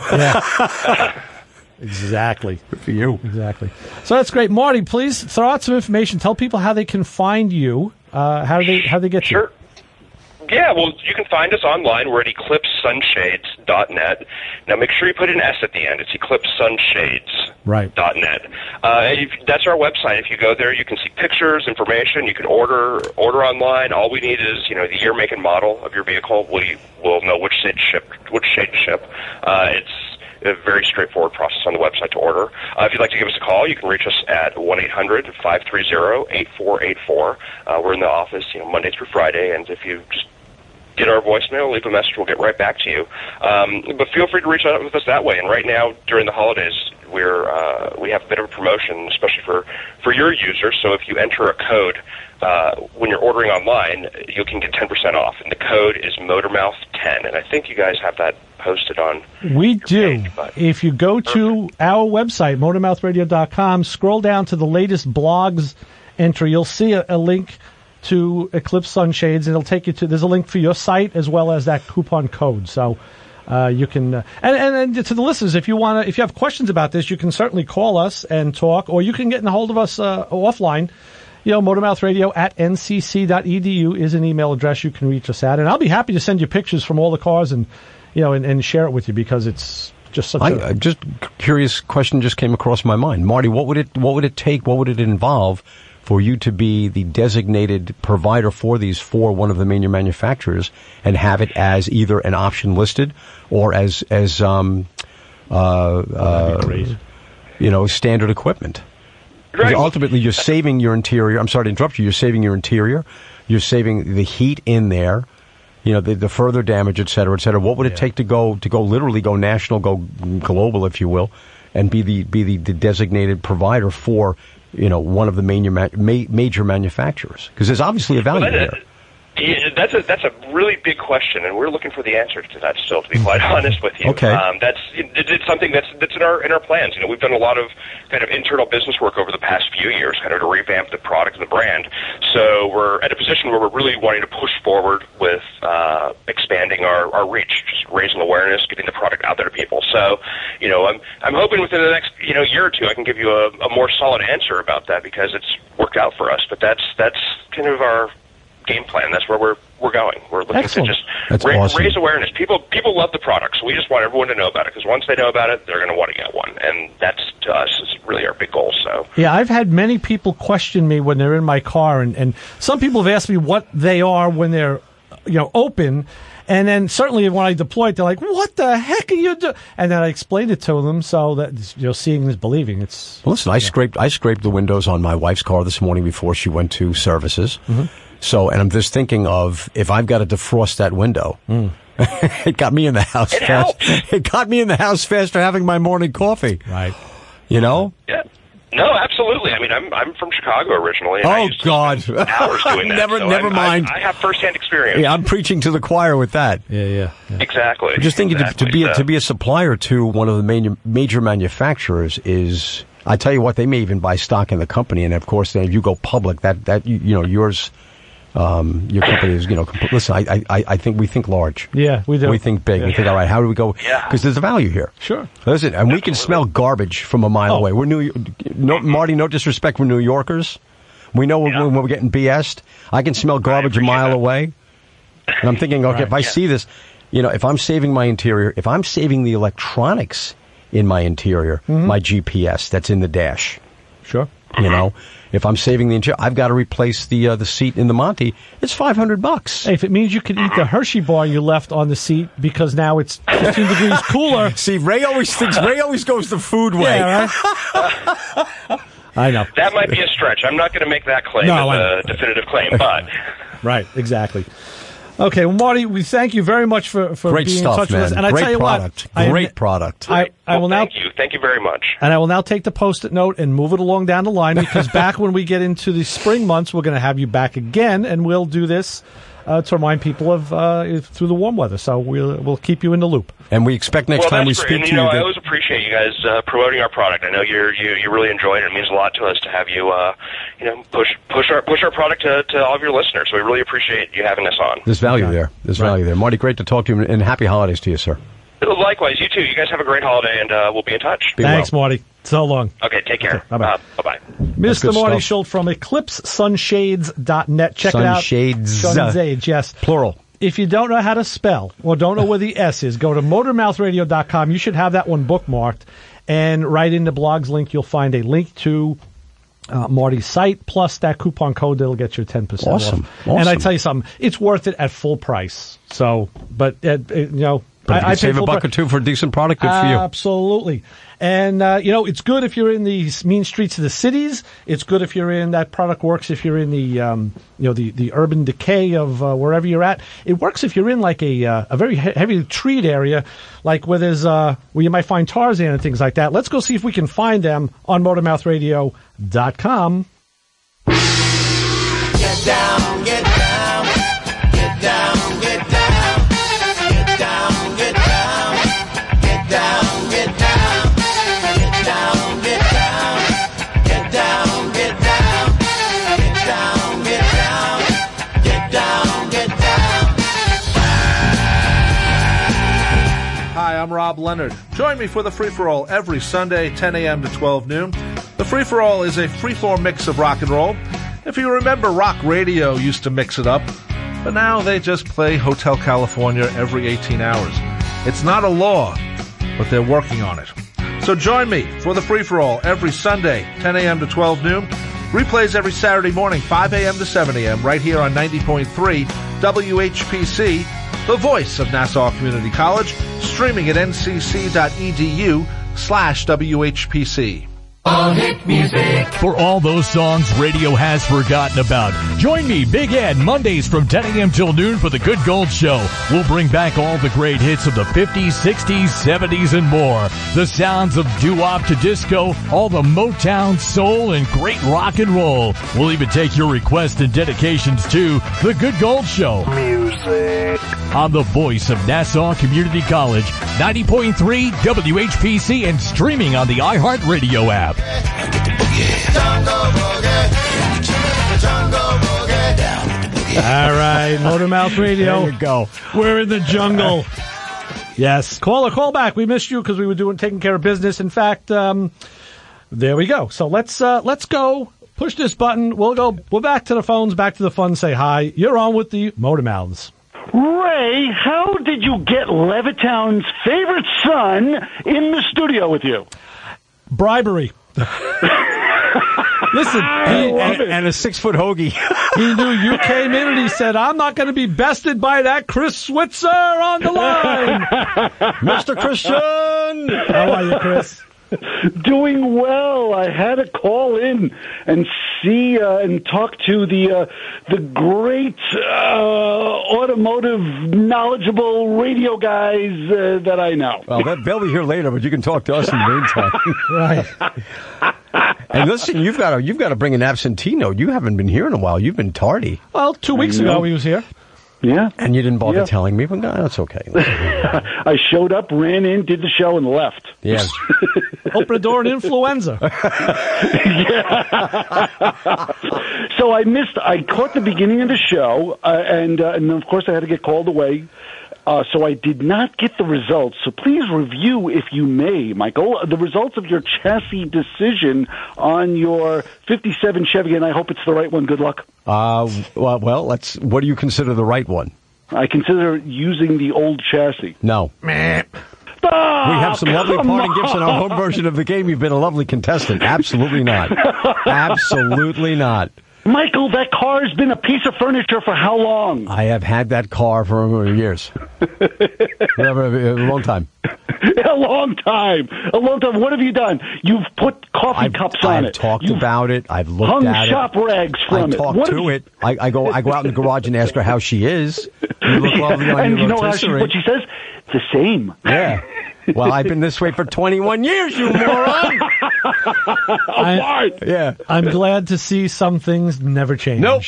Speaker 3: Yeah. Exactly.
Speaker 2: Good for you.
Speaker 3: Exactly. So that's great, Marty. Please throw out some information. Tell people how they can find you. Uh, how do they how do they get
Speaker 8: Sure.
Speaker 3: you?
Speaker 8: Yeah, well, you can find us online. We're at eclipse sunshades dot net. Now, make sure you put an S at the end. It's eclipse sunshades
Speaker 3: Right.
Speaker 8: dot net. Uh, if, that's our website. If you go there, you can see pictures, information. You can order order online. All we need is, you know, the year, make, and model of your vehicle. We will know which shade to ship. Which shade to ship. Uh, it's a very straightforward process on the website to order. Uh, if you'd like to give us a call, you can reach us at one eight hundred five three zero eight four eight four. Uh, we're in the office, you know, Monday through Friday, and if you just get our voicemail, leave a message, we'll get right back to you. Um, but feel free to reach out with us that way. And right now, during the holidays, we're uh, we have a bit of a promotion, especially for, for your users. So if you enter a code uh, when you're ordering online, you can get ten percent off. And the code is Motormouth ten. And I think you guys have that posted on
Speaker 3: We do.
Speaker 8: page, but-
Speaker 3: If you go to our website, motormouth radio dot com, scroll down to the latest blogs entry, you'll see a, a link to Eclipse Sunshades, and it'll take you to, there's a link for your site as well as that coupon code. So uh, you can, uh, and, and, and to the listeners, if you want to, if you have questions about this, you can certainly call us and talk, or you can get in hold of us uh, offline. You know, motormouthradio at n c c dot e d u is an email address you can reach us at, and I'll be happy to send you pictures from all the cars and, you know, and, and share it with you because it's just such
Speaker 2: I,
Speaker 3: a...
Speaker 2: uh, just curious question just came across my mind. Marty, what would it what would it take, what would it involve for you to be the designated provider for these for one of the major manufacturers and have it as either an option listed or as, as um, uh, uh, you know, standard equipment? Because ultimately, you're saving your interior. I'm sorry to interrupt you. You're saving your interior. You're saving the heat in there. You know, the, the further damage, et cetera, et cetera. What would it yeah. take to go to go literally go national, go global, if you will, and be the be the, the designated provider for, you know, one of the major ma- major manufacturers? Because there's obviously a value
Speaker 8: well, that,
Speaker 2: there.
Speaker 8: Yeah, that's a that's a really big question, and we're looking for the answer to that still. To be quite honest with you,
Speaker 2: okay,
Speaker 8: um, that's it, it's something that's that's in our in our plans. You know, we've done a lot of kind of internal business work over the past few years, kind of to revamp the product and the brand. So we're at a position where we're really wanting to push forward with uh, expanding our, our reach, just raising awareness, getting the product out there to people. So, you know, I'm I'm hoping within the next you know year or two, I can give you a, a more solid answer about that because it's worked out for us. But that's that's kind of our game plan. That's where we're we're going. We're looking
Speaker 3: Excellent.
Speaker 8: to just
Speaker 2: That's
Speaker 8: ra-
Speaker 2: awesome.
Speaker 8: raise awareness. People people love the product, so we just want everyone to know about it. Because once they know about it, they're going to want to get one, and that's to us is really our big goal. So
Speaker 3: Yeah, I've had many people question me when they're in my car, and, and some people have asked me what they are when they're, you know, open. And then certainly when I deploy it, they're like, "What the heck are you doing?" And then I explained it to them so that, you know, seeing is believing. It's
Speaker 2: Well, listen, I scraped I scraped the windows on my wife's car this morning before she went to services.
Speaker 3: Mm-hmm.
Speaker 2: So, and I'm just thinking of if I've got to defrost that window.
Speaker 3: Mm.
Speaker 2: It got me in the house
Speaker 8: It
Speaker 2: fast.
Speaker 8: helps.
Speaker 2: It got me in the house faster having my morning coffee.
Speaker 3: right.
Speaker 2: You know?
Speaker 8: yeah. No, absolutely. I mean, I'm I'm from Chicago originally. And I
Speaker 2: Oh
Speaker 8: used to
Speaker 2: God!
Speaker 8: spend hours doing that.
Speaker 2: never,
Speaker 8: so
Speaker 2: never
Speaker 8: I'm,
Speaker 2: mind.
Speaker 8: I, I have firsthand experience.
Speaker 2: Yeah, I'm preaching to the choir with that.
Speaker 3: Yeah, yeah. yeah.
Speaker 8: Exactly.
Speaker 2: I'm just thinking
Speaker 8: exactly.
Speaker 2: to, to be a,
Speaker 8: So-
Speaker 2: to be a supplier to one of the major major manufacturers is. I tell you what, they may even buy stock in the company, and of course, then if you go public, that that you, you know yours. Um, your company is, you know, compl- listen, I, I, I think we think large.
Speaker 3: Yeah, we do.
Speaker 2: We think big.
Speaker 3: Yeah.
Speaker 2: We think, all right, how do we go?
Speaker 8: Yeah.
Speaker 2: Because there's a value here.
Speaker 3: Sure.
Speaker 2: Listen, and we can smell garbage from a mile
Speaker 3: Oh.
Speaker 2: away. We're New, no, Marty, no disrespect, we're New Yorkers. We know
Speaker 8: Yeah.
Speaker 2: when, when we're getting B S'd. I can smell garbage a
Speaker 8: appreciate
Speaker 2: mile
Speaker 8: that.
Speaker 2: away. And I'm thinking, okay,
Speaker 3: Right.
Speaker 2: if I
Speaker 8: Yeah.
Speaker 2: see this, you know, if I'm saving my interior, if I'm saving the electronics in my interior,
Speaker 3: Mm-hmm.
Speaker 2: my G P S that's in the dash,
Speaker 3: Sure.
Speaker 2: you know, if I'm saving the interior, I've got to replace the uh, the seat in the Monty. It's five hundred bucks.
Speaker 3: Hey, if it means you can eat the Hershey bar you left on the seat because now it's fifteen degrees cooler.
Speaker 2: See, Ray always thinks Ray always goes the food way.
Speaker 3: Yeah, right? I know.
Speaker 8: That might be a stretch. I'm not going to make that claim
Speaker 3: No, I
Speaker 8: as a definitive claim, but
Speaker 3: Right, exactly. Okay, well, Marty, we thank you very much for, for
Speaker 2: Great
Speaker 3: being
Speaker 2: stuff,
Speaker 3: in touch
Speaker 2: man.
Speaker 3: with us. And I
Speaker 2: Great
Speaker 3: tell you
Speaker 2: product.
Speaker 3: what, I am-
Speaker 2: Great product.
Speaker 3: I, I will
Speaker 8: well,
Speaker 3: now
Speaker 8: thank you. Thank you very much.
Speaker 3: and I will now take the post-it note and move it along down the line because back when we get into the spring months, we're going to have you back again, and we'll do this uh, to remind people of uh, through the warm weather. So we'll we'll keep you in the loop.
Speaker 2: And we expect next
Speaker 8: well,
Speaker 2: time we
Speaker 8: that's
Speaker 2: speak
Speaker 8: great. And,
Speaker 2: to
Speaker 8: you know,
Speaker 2: you.
Speaker 8: I
Speaker 2: that-
Speaker 8: always appreciate you guys uh, promoting our product. I know you're, you you really enjoy it. It means a lot to us to have you, uh, you know, push push our push our product to, to all of your listeners. So we really appreciate you having us on.
Speaker 2: There's value there. There's
Speaker 3: Right.
Speaker 2: value there. Marty, great to talk to you, and happy holidays to you, sir.
Speaker 8: Likewise, you too. You guys have a great holiday, and uh, we'll be in touch.
Speaker 2: Be
Speaker 3: Thanks,
Speaker 2: well.
Speaker 3: Marty. So long.
Speaker 8: Okay, take care.
Speaker 3: Bye-bye.
Speaker 8: Uh, bye-bye.
Speaker 3: Mister
Speaker 2: good
Speaker 3: Marty
Speaker 2: stuff.
Speaker 3: Schultz from Eclipse Sunshades dot net. Check
Speaker 2: Sunshades.
Speaker 3: it out. Sunshades, yes.
Speaker 2: Plural.
Speaker 3: If you don't know how to spell or don't know where the S is, go to motormouth radio dot com. You should have that one bookmarked. And right in the blog's link, you'll find a link to uh, Marty's site plus that coupon code that'll get you ten percent
Speaker 2: Awesome.
Speaker 3: off. And I
Speaker 2: Awesome.
Speaker 3: tell you something, it's worth it at full price. So, but, uh, uh, you know,
Speaker 2: But if you
Speaker 3: I, I
Speaker 2: can save
Speaker 3: pay
Speaker 2: a
Speaker 3: full
Speaker 2: buck
Speaker 3: pri-
Speaker 2: or two for a decent product, good for you.
Speaker 3: Absolutely. And, uh, you know, it's good if you're in the mean streets of the cities. It's good if you're in, that product works if you're in the, um, you know, the, the urban decay of uh, wherever you're at. It works if you're in like a uh, a very he- heavy treed area, like where there's, uh, where you might find Tarzan and things like that. Let's go see if we can find them on motor mouth radio dot com.
Speaker 4: Get down, get down, get down, get down, get down, get down, get down, get down, get down, get down, get down, get down, get down, get down, get down, get down.
Speaker 7: Hi, I'm Rob Leonard. Join me for the Free-For-All every Sunday, ten a.m. to twelve noon. The Free-For-All is a free-form mix of rock and roll. If you remember, rock radio used to mix it up, but now they just play Hotel California every eighteen hours. It's not a law, but they're working on it. So join me for the Free-For-All every Sunday, ten a.m. to twelve noon. Replays every Saturday morning, five a.m. to seven a.m. right here on ninety point three W H P C, the voice of Nassau Community College, streaming at ncc.edu slash WHPC.
Speaker 9: All hit music. For all those songs radio has forgotten about. Join me, Big Ed, Mondays from ten a.m. till noon for The Good Gold Show. We'll bring back all the great hits of the fifties, sixties, seventies, and more. The sounds of doo-wop to disco, all the Motown, soul, and great rock and roll. We'll even take your requests and dedications to The Good Gold Show. Music. On the voice of Nassau Community College, ninety point three W H P C, and streaming on the iHeartRadio app.
Speaker 3: All right, Motor Mouth Radio.
Speaker 2: There you go.
Speaker 3: We're in the jungle. Yes. Caller, call back. We missed you because we were doing taking care of business. In fact, um, there we go. So let's uh, let's go. Push this button. We'll go. We're back to the phones, back to the fun. Say hi. You're on with the Motor Mouths.
Speaker 10: Ray, how did you get Levittown's favorite son in the studio with you?
Speaker 3: Bribery. Listen, he,
Speaker 2: And, and a six-foot hoagie.
Speaker 3: he knew you came in and he said, I'm not going to be bested by that Chris Switzer on the line.
Speaker 2: Mister Christian!
Speaker 3: How are you, Chris?
Speaker 10: Doing well. I had to call in and see uh, and talk to the uh, the great uh, automotive knowledgeable radio guys uh, that I know.
Speaker 2: Well, that, they'll be here later, but you can talk to us in the meantime.
Speaker 3: Right.
Speaker 2: And listen, you've got to you've got to bring an absentee note. You haven't been here in a while. You've been tardy.
Speaker 3: Well, two weeks
Speaker 10: I know.
Speaker 3: ago he was here.
Speaker 10: Yeah.
Speaker 2: And you didn't bother
Speaker 10: Yeah.
Speaker 2: telling me. Well, no, that's okay.
Speaker 10: I showed up, ran in, did the show, and left.
Speaker 2: Yes.
Speaker 3: Open the door and influenza.
Speaker 10: So I missed, I caught the beginning of the show, uh, and, uh, and of course I had to get called away. Uh, so I did not get the results. So please review, if you may, Michael, the results of your chassis decision on your fifty-seven Chevy, and I hope it's the right one. Good luck.
Speaker 2: Uh, well, well, let's. What do you consider the right one?
Speaker 10: I consider using the old chassis.
Speaker 2: No.
Speaker 3: Meh.
Speaker 10: Ah,
Speaker 2: We have some lovely
Speaker 10: come
Speaker 2: parting gifts in our
Speaker 10: on.
Speaker 2: home version of the game. You've been a lovely contestant. Absolutely not. Absolutely not.
Speaker 10: Michael, that car's been a piece of furniture for how long?
Speaker 2: I have had that car for years. a long time.
Speaker 10: A long time. A long time. What have you done? You've put coffee
Speaker 2: I've,
Speaker 10: cups on
Speaker 2: I've
Speaker 10: it.
Speaker 2: talked
Speaker 10: You've
Speaker 2: about it. I've looked
Speaker 10: hung
Speaker 2: at
Speaker 10: shop
Speaker 2: it.
Speaker 10: rags
Speaker 2: I
Speaker 10: from it.
Speaker 2: talk
Speaker 10: What
Speaker 2: to
Speaker 10: have you-
Speaker 2: it. I, I go. I go out in the garage and ask her how she is. You look lovely on
Speaker 10: and
Speaker 2: your
Speaker 10: you know how she,
Speaker 2: rotisserie.
Speaker 10: what she says? The same.
Speaker 2: Yeah. Well, I've been this way for twenty-one years, you moron.
Speaker 3: I,
Speaker 2: Yeah.
Speaker 3: I'm glad to see some things never change.
Speaker 2: Nope.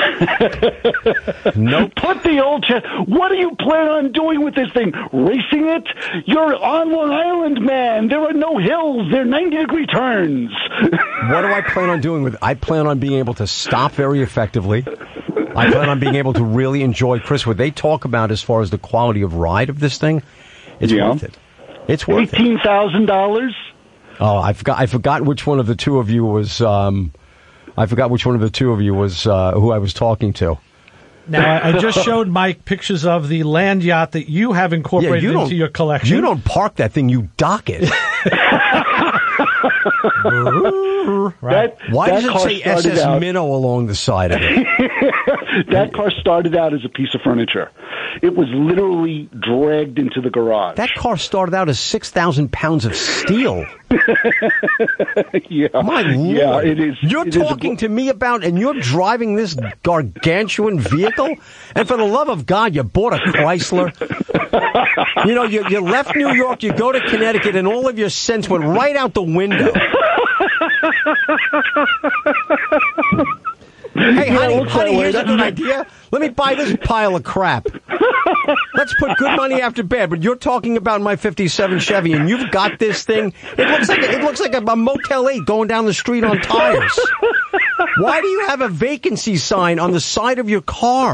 Speaker 2: Nope.
Speaker 10: Put the old chest. What do you plan on doing with this thing? Racing it? You're on Long Island, man. There are no hills. There are ninety degree turns.
Speaker 2: What do I plan on doing with it? I plan on being able to stop very effectively. I plan on being able to really enjoy, Chris, what they talk about as far as the quality of ride of this thing. It's
Speaker 10: Yeah.
Speaker 2: worth it. It's worth it.
Speaker 10: Eighteen thousand dollars.
Speaker 2: Oh, I forgot. I forgot which one of the two of you was. Um, I forgot which one of the two of you was uh, who I was talking to.
Speaker 3: Now, I, I just showed Mike pictures of the land yacht that you have incorporated
Speaker 2: you
Speaker 3: into
Speaker 2: don't-
Speaker 3: your collection.
Speaker 2: You don't park that thing. You dock it.
Speaker 3: Right.
Speaker 10: That,
Speaker 2: Why
Speaker 10: that
Speaker 2: does it
Speaker 10: car
Speaker 2: say S
Speaker 10: started
Speaker 2: S
Speaker 10: out-
Speaker 2: Minnow along the side of it?
Speaker 10: That car started out as a piece of furniture. It was literally dragged into the garage.
Speaker 2: That car started out as six thousand pounds of steel.
Speaker 10: yeah,
Speaker 2: My
Speaker 10: yeah,
Speaker 2: Lord.
Speaker 10: it is.
Speaker 2: You're
Speaker 10: it is a
Speaker 2: talking
Speaker 10: bl-
Speaker 2: to me about, and you're driving this gargantuan vehicle? And for the love of God, you bought a Chrysler? You know, you, you left New York, you go to Connecticut, and all of your sense went right out the window. Hey,
Speaker 10: Yeah,
Speaker 2: honey,
Speaker 10: it looks
Speaker 2: honey,
Speaker 10: that way,
Speaker 2: here's a
Speaker 10: doesn't
Speaker 2: good
Speaker 10: it?
Speaker 2: idea. Let me buy this pile of crap. Let's put good money after bad. But you're talking about my fifty-seven Chevy, and you've got this thing. It looks like a, it looks like a, a Motel eight going down the street on tires. Why do you have a vacancy sign on the side of your car?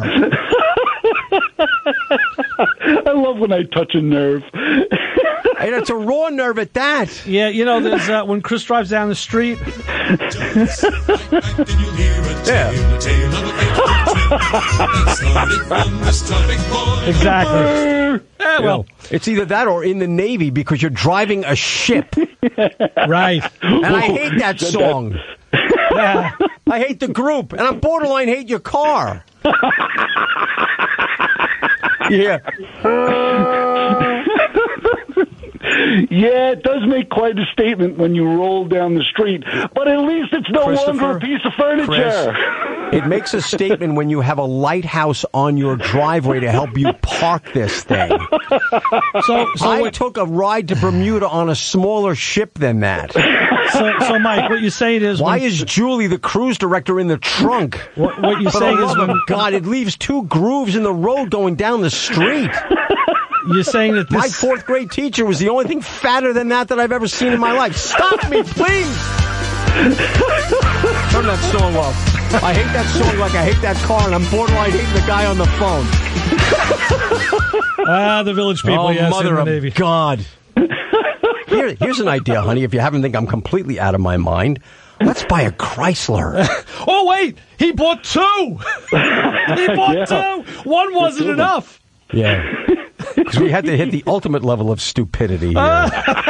Speaker 10: I love when I touch a nerve.
Speaker 2: And it's a raw nerve at that.
Speaker 3: Yeah, you know, there's uh, when Chris drives down the street.
Speaker 2: Yeah.
Speaker 3: Exactly. Yeah, well,
Speaker 2: It's either that or in the Navy because you're driving a ship.
Speaker 3: right.
Speaker 2: And I hate that song.
Speaker 3: Yeah.
Speaker 2: I hate the group, and I borderline hate your car. Yeah.
Speaker 10: Yeah, it does make quite a statement when you roll down the street, but at least it's no longer
Speaker 2: Christopher,
Speaker 10: a piece of furniture.
Speaker 2: It makes a statement when you have a lighthouse on your driveway to help you park this thing.
Speaker 3: So, so,
Speaker 2: I
Speaker 3: what,
Speaker 2: took a ride to Bermuda on a smaller ship than that.
Speaker 3: so, so, Mike, what you're saying is,
Speaker 2: Why
Speaker 3: when,
Speaker 2: is Julie, the cruise director, in the trunk?
Speaker 3: what, what you're
Speaker 2: For the
Speaker 3: saying is,
Speaker 2: love
Speaker 3: when,
Speaker 2: of God, it leaves two grooves in the road going down the street.
Speaker 3: you're saying that
Speaker 2: My
Speaker 3: this.
Speaker 2: fourth grade teacher was the only thing fatter than that that I've ever seen in my life. Stop me, please! Turn that song off. I hate that song like I hate that car, and I'm borderline hating the guy on the phone.
Speaker 3: Ah, the village people,
Speaker 2: oh,
Speaker 3: yes,
Speaker 2: mother
Speaker 3: in the
Speaker 2: of
Speaker 3: Navy.
Speaker 2: God. Here, here's an idea, honey, if you haven't think I'm completely out of my mind. Let's buy a Chrysler.
Speaker 3: Oh, wait! He bought two! He bought
Speaker 10: Yeah.
Speaker 3: two! One wasn't enough!
Speaker 2: Yeah. Because we had to hit the ultimate level of stupidity here.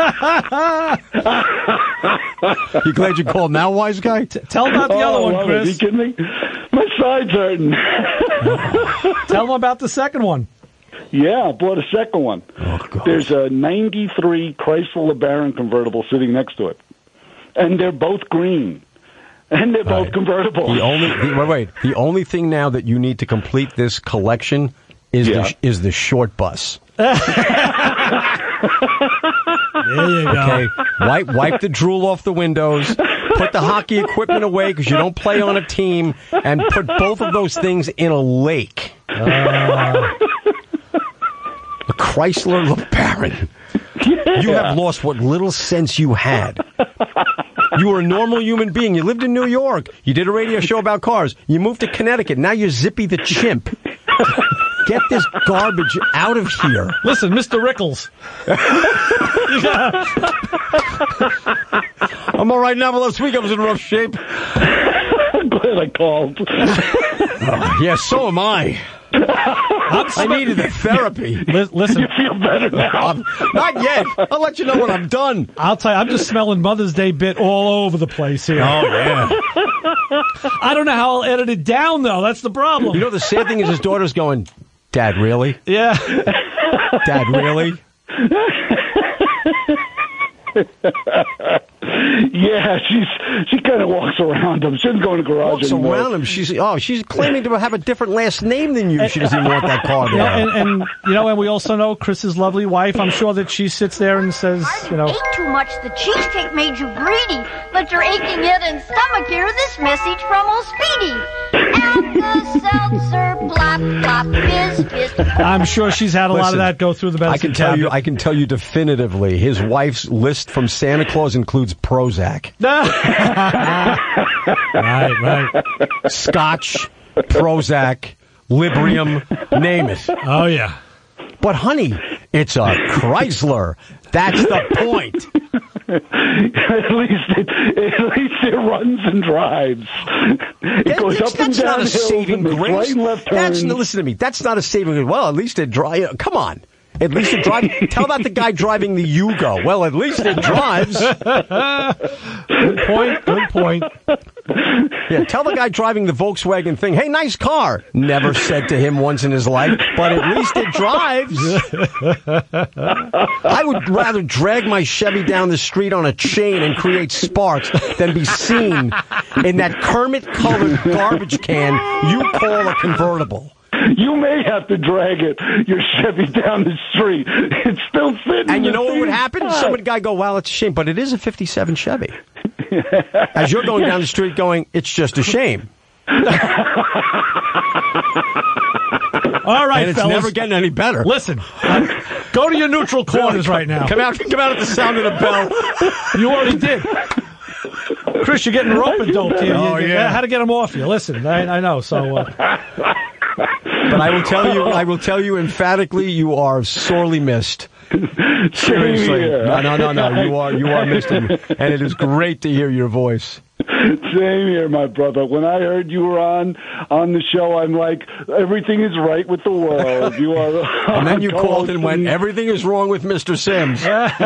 Speaker 2: You glad you called now, wise guy?
Speaker 3: Tell him about the other
Speaker 10: Oh, I
Speaker 3: one,
Speaker 10: love it. Are you
Speaker 3: Chris.
Speaker 10: kidding me? My side's hurting.
Speaker 3: Tell him about the second one.
Speaker 10: Yeah, I bought a second one.
Speaker 2: Oh, God.
Speaker 10: There's a ninety-three Chrysler LeBaron convertible sitting next to it. And they're both green. And they're both
Speaker 2: Right.
Speaker 10: convertible.
Speaker 2: The only the, wait, wait. The only thing now that you need to complete this collection is
Speaker 10: Yeah.
Speaker 2: the is the short bus.
Speaker 3: There you go.
Speaker 2: Okay, wipe wipe the drool off the windows. Put the hockey equipment away because you don't play on a team, and put both of those things in a lake.
Speaker 3: Uh.
Speaker 2: The Chrysler LeBaron. You have lost what little sense you had. You were a normal human being. You lived in New York. You did a radio show about cars. You moved to Connecticut. Now you're Zippy the Chimp. Get this garbage out of here.
Speaker 3: Listen, Mister Rickles.
Speaker 2: I'm all right now, but last week I was in rough shape.
Speaker 10: I'm glad I called.
Speaker 2: Oh, yeah, so am I. I needed the therapy.
Speaker 3: Li- listen,
Speaker 10: You feel better now.
Speaker 2: Um, not yet. I'll let you know when I'm done.
Speaker 3: I'll tell you, I'm just smelling Mother's Day bit all over the place here.
Speaker 2: Oh, yeah.
Speaker 3: I don't know how I'll edit it down, though. That's the problem.
Speaker 2: You know, the sad thing is his daughter's going, Dad, really?
Speaker 3: Yeah.
Speaker 2: Dad, really?
Speaker 10: Yeah, she's she kind of walks around him. She doesn't go in the garage
Speaker 2: Walks
Speaker 10: anymore.
Speaker 2: around him. She's oh, she's claiming to have a different last name than you. She doesn't even want that car
Speaker 3: You know,
Speaker 2: there.
Speaker 3: and, and you know, and we also know Chris's lovely wife. I'm sure that she sits there and says, you know,
Speaker 11: ate too much. The cheesecake made you greedy. Let your aching head and stomach hear this message from old Speedy. Alka-Seltzer, plop, plop, fizz, fizz.
Speaker 3: I'm sure she's had a lot of
Speaker 2: Listen,
Speaker 3: that go through the medicine
Speaker 2: I can tell you,
Speaker 3: cabinet.
Speaker 2: I can tell you definitively, his wife's list from Santa Claus includes Prozac,
Speaker 3: right, right.
Speaker 2: Scotch, Prozac, Librium, name it.
Speaker 3: Oh, yeah.
Speaker 2: But honey, it's a Chrysler. That's the point.
Speaker 10: At least it, at least it runs and drives. It
Speaker 2: That-
Speaker 10: goes
Speaker 2: that's,
Speaker 10: up and
Speaker 2: that's
Speaker 10: down
Speaker 2: not a
Speaker 10: hills
Speaker 2: saving
Speaker 10: and makes
Speaker 2: grace.
Speaker 10: right and left
Speaker 2: That's
Speaker 10: turns.
Speaker 2: listen to me. That's not a saving grace. Well, at least it dry. Come on. At least it drives. Tell that the guy driving the Yugo. Well, at least it drives.
Speaker 3: Good point. Good point.
Speaker 2: Yeah, tell the guy driving the Volkswagen thing, hey, nice car. Never said to him once in his life, but at least it drives. I would rather drag my Chevy down the street on a chain and create sparks than be seen in that Kermit-colored garbage can you call a convertible.
Speaker 10: You may have to drag it, your Chevy, down the street. It's still sitting.
Speaker 2: And you know what would
Speaker 10: same
Speaker 2: happen?
Speaker 10: spot.
Speaker 2: Some would guy go, wow, it's a shame, but it is a fifty-seven Chevy. As you're going down the street going, it's just a shame.
Speaker 3: All right,
Speaker 2: and it's
Speaker 3: fellas.
Speaker 2: never getting any better.
Speaker 3: Listen, uh, go to your neutral corners right now.
Speaker 2: Come out, come out at the sound of the bell.
Speaker 3: You already did. Chris, you're getting rope and dope here.
Speaker 2: Oh,
Speaker 3: You- you-
Speaker 2: yeah.
Speaker 3: How to get them off you. Listen, I, I know. So, uh,
Speaker 2: But I will tell you, I will tell you emphatically, you are sorely missed. Seriously,
Speaker 10: here.
Speaker 2: no, no, no, no. You are, you are missed, and and it is great to hear your voice.
Speaker 10: Same here, my brother. When I heard you were on on the show, I'm like, everything is right with the world. You are.
Speaker 2: And then you called and went, everything is wrong with Mister Sims.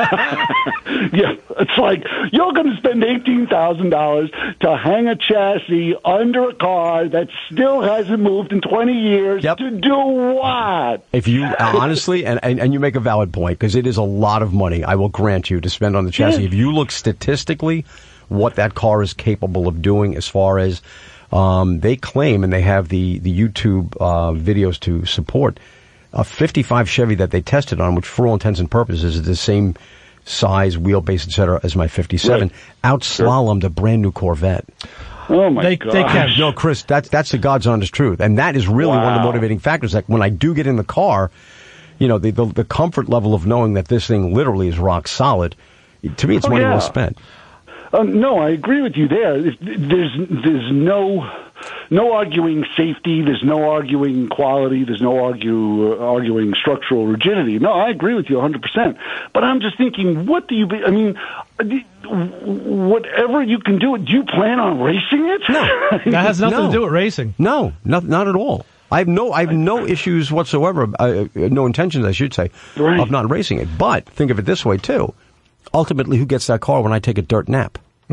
Speaker 10: Yeah, it's like you're going to spend eighteen thousand dollars to hang a chassis under a car that still hasn't moved in twenty years.
Speaker 2: Yep.
Speaker 10: To do what?
Speaker 2: If you, uh, honestly, and, and, and you make a valid point, because it is a lot of money, I will grant you, to spend on the chassis.
Speaker 10: Yeah.
Speaker 2: If you look statistically what that car is capable of doing as far as, um, they claim, and they have the, the YouTube uh, videos to support, a fifty-five Chevy that they tested on, which for all intents and purposes is the same size, wheelbase, et cetera, as my fifty-seven,
Speaker 10: Right.
Speaker 2: out-slalomed a brand new Corvette.
Speaker 10: Oh my
Speaker 3: They-
Speaker 10: god!
Speaker 3: they can.
Speaker 2: No, Chris, that's that's the God's honest truth, and that is really one of the
Speaker 10: Wow.
Speaker 2: motivating factors. Like when I do get in the car, you know, the the, the comfort level of knowing that this thing literally is rock solid. To me, it's
Speaker 10: Oh,
Speaker 2: money
Speaker 10: yeah.
Speaker 2: well spent.
Speaker 10: Um, no, I agree with you there. If- There's there's no no arguing safety. There's no arguing quality. There's no argue uh, arguing structural rigidity. No, I agree with you one hundred percent. But I'm just thinking, what do you? Be, I mean, uh, the- whatever you can do. Do you plan on racing it?
Speaker 2: No.
Speaker 3: that has nothing
Speaker 2: No.
Speaker 3: to do with racing.
Speaker 2: No, not not at all. I have no I have no issues whatsoever. Uh, no intentions, I should say,
Speaker 10: Right.
Speaker 2: of not racing it. But think of it this way too. Ultimately, who gets that car when I take a dirt nap?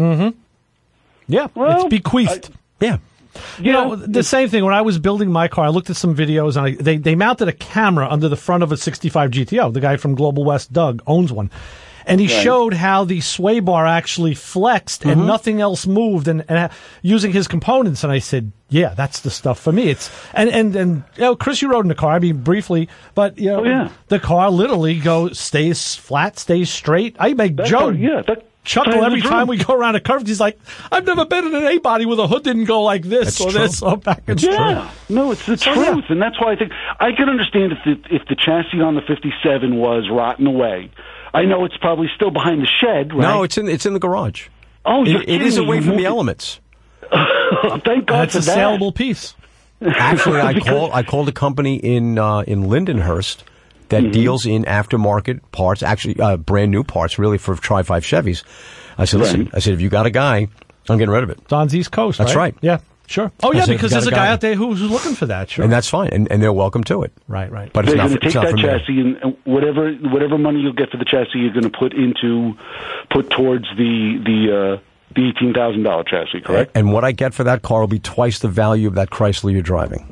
Speaker 3: Yeah,
Speaker 10: Well,
Speaker 3: it's bequeathed.
Speaker 2: Yeah.
Speaker 3: You know, the same thing. When I was building my car, I looked at some videos, and I, they they mounted a camera under the front of a sixty-five G T O. The guy from Global West, Doug, owns one. And he
Speaker 10: Right.
Speaker 3: showed how the sway bar actually flexed
Speaker 2: Mm-hmm.
Speaker 3: and nothing else moved, and, and uh, using his components. And I said, "Yeah, that's the stuff for me." It's and and and you know, Chris, you rode in the car. I mean, briefly, but you know,
Speaker 10: Oh, yeah.
Speaker 3: the car literally goes stays flat, stays straight. I make
Speaker 10: That
Speaker 3: Joe
Speaker 10: part- yeah, that
Speaker 3: chuckle
Speaker 10: tells the
Speaker 3: every
Speaker 10: truth.
Speaker 3: time we go around a curve. He's like, "I've never been in an A body where the hood didn't go like this
Speaker 2: That's
Speaker 3: or
Speaker 2: true.
Speaker 3: this or back and
Speaker 10: Yeah, no, it's the
Speaker 3: So,
Speaker 10: truth,
Speaker 3: yeah.
Speaker 10: and that's why I think I can understand if the if the chassis on the fifty-seven was rotten away. I know it's probably still behind the shed, right?
Speaker 2: No, it's in it's in the garage.
Speaker 10: oh, you're
Speaker 2: It, it is
Speaker 10: kidding me.
Speaker 2: away
Speaker 10: You
Speaker 2: from the
Speaker 10: moved it.
Speaker 2: elements.
Speaker 10: Thank God
Speaker 3: That's
Speaker 10: for
Speaker 3: a
Speaker 10: that.
Speaker 3: saleable piece.
Speaker 2: Actually, I
Speaker 10: Because-
Speaker 2: called I called a company in uh, in Lindenhurst that
Speaker 10: Mm-hmm.
Speaker 2: deals in aftermarket parts, actually uh, brand new parts, really for Tri Five Chevys. I said, listen,
Speaker 10: Right.
Speaker 2: I said, if you got a guy, I'm getting rid of it,
Speaker 3: It's on East Coast.
Speaker 2: That's right.
Speaker 3: Yeah, sure. Oh
Speaker 2: I
Speaker 3: yeah,
Speaker 2: said,
Speaker 3: because
Speaker 2: you
Speaker 3: there's a
Speaker 2: got a
Speaker 3: guy
Speaker 2: guy.
Speaker 3: out there who's looking for that. Sure.
Speaker 2: and that's fine, and, and they're welcome to it.
Speaker 3: right, right.
Speaker 2: But it's
Speaker 10: They're
Speaker 2: not,
Speaker 10: going
Speaker 2: for,
Speaker 10: to
Speaker 2: it's
Speaker 10: take
Speaker 2: not
Speaker 10: that
Speaker 2: for me.
Speaker 10: chassis and, and whatever whatever money you'll get for the chassis, you're going to put into put towards the the uh, the eighteen thousand dollar chassis, correct?
Speaker 2: And what I get for that car will be twice the value of that Chrysler you're driving.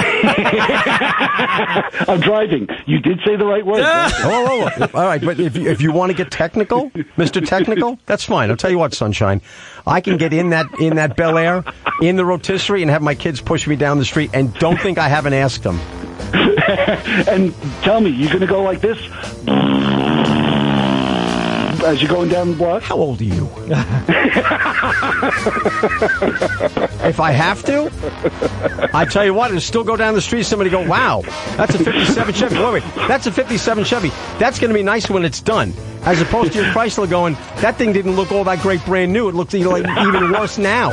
Speaker 10: I'm driving. You did say the right word.
Speaker 2: Oh, oh, oh. All right, but if you, if you want to get technical, Mister Technical, that's fine. I'll tell you what, Sunshine, I can get in that in that Bel Air, in the rotisserie, and have my kids push me down the street, and don't think I haven't asked them.
Speaker 10: And tell me, you're going to go like this as you're going down the block?
Speaker 2: How old are you? If I have to, I tell you what, it'll still go down the street. Somebody go, wow, that's a fifty-seven Chevy. Wait, wait, that's a fifty-seven Chevy. That's going to be nice when it's done. As opposed to your Chrysler going, that thing didn't look all that great brand new. It looks like even worse now.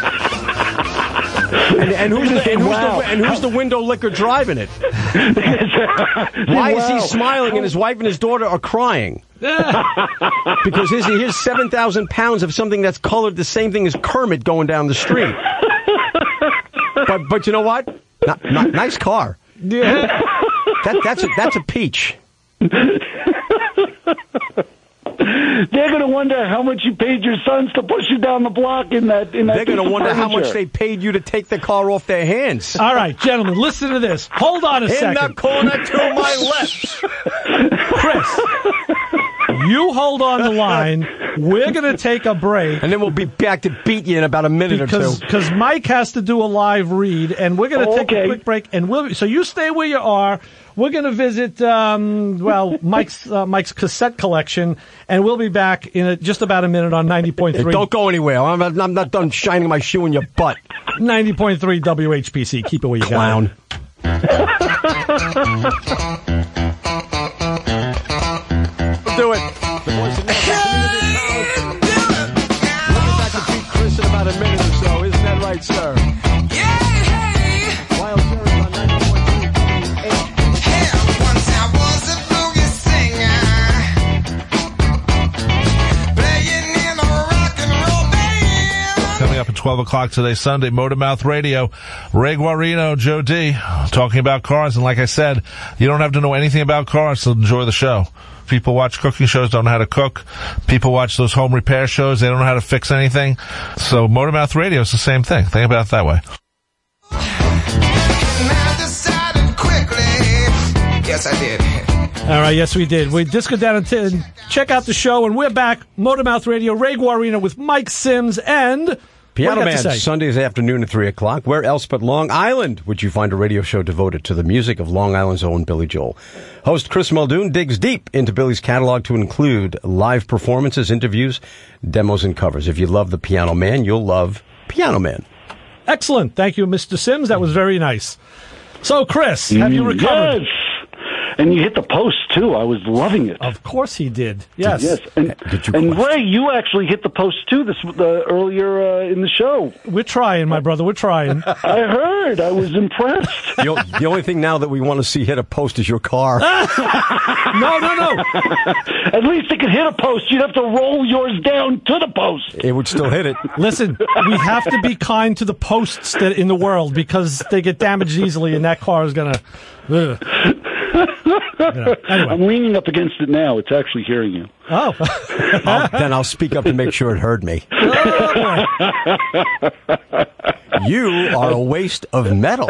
Speaker 2: And, and, who's the, and, who's
Speaker 10: Wow.
Speaker 2: the, and who's the window licker driving it? Why is he
Speaker 10: Wow.
Speaker 2: smiling and his wife and his daughter are crying? Because here's, here's seven thousand pounds of something that's colored the same thing as Kermit going down the street. But but you know what? Not, not, nice car.
Speaker 3: Yeah.
Speaker 2: That, that's, a, that's a peach.
Speaker 10: They're going to wonder how much you paid your sons to push you down the block in that. In that
Speaker 2: They're going to
Speaker 10: piece of
Speaker 2: wonder how much
Speaker 10: furniture.
Speaker 2: they paid you to take the car off their hands.
Speaker 3: All right, gentlemen, listen to this. Hold on a
Speaker 2: In
Speaker 3: second.
Speaker 2: the corner to my left.
Speaker 3: Chris, you hold on the line. We're going to take a break.
Speaker 2: And then we'll be back to beat you in about a minute
Speaker 3: Because
Speaker 2: or two.
Speaker 3: because Mike has to do a live read, and we're going to take a
Speaker 10: Okay.
Speaker 3: quick break. And we'll so you stay where you are. We're going to visit um, well Mike's uh, Mike's cassette collection, and we'll be back in a, just about a minute on ninety point
Speaker 2: Hey,
Speaker 3: three.
Speaker 2: don't go anywhere. I'm not, I'm not done shining my shoe in your butt.
Speaker 3: ninety point three W H P C. Keep it where you
Speaker 2: Clown. Do it. The voice of We'll get back to beat Chris in about a minute or so. Isn't that right, sir? Wild Cherries on ninety point
Speaker 7: Coming up at twelve o'clock today, Sunday, Motormouth Radio. Ray Guarino, Joe D, talking about cars. And like I said, you don't have to know anything about cars to enjoy the show. People watch cooking shows, don't know how to cook. People watch those home repair shows, they don't know how to fix anything. So Motormouth Radio is the same thing. Think about it that way.
Speaker 12: Yes, I did.
Speaker 3: All right, yes, we did. We just go down and, t- and check out the show, and we're back. Motormouth Radio, Ray Guarino with Mike Sims and
Speaker 2: Piano
Speaker 3: what do you
Speaker 2: Man,
Speaker 3: have to say?
Speaker 2: Sundays afternoon at three o'clock. Where else but Long Island would you find a radio show devoted to the music of Long Island's own Billy Joel? Host Chris Muldoon digs deep into Billy's catalog to include live performances, interviews, demos, and covers. If you love the Piano Man, you'll love Piano Man.
Speaker 3: Excellent. Thank you, Mister Sims. That was very nice. So, Chris, have you recovered?
Speaker 10: Yes. And you hit the post, too. I was loving it.
Speaker 3: Of course he did. Yes.
Speaker 10: Yes. And, and Ray, you actually hit the post, too, this uh, earlier uh, in the show.
Speaker 3: We're trying, my brother. We're trying.
Speaker 10: I heard. I was impressed.
Speaker 2: The, o- the only thing now that we want to see hit a post is your car.
Speaker 3: No, no, no.
Speaker 10: At least it could hit a post. You'd have to roll yours down to the post.
Speaker 2: It would still hit it.
Speaker 3: Listen, we have to be kind to the posts that in the world because they get damaged easily, and that car is going to... Anyway.
Speaker 10: I'm leaning up against it now. It's actually hearing you.
Speaker 3: Oh.
Speaker 2: I'll, then I'll speak up and make sure it heard me. You are a waste of metal.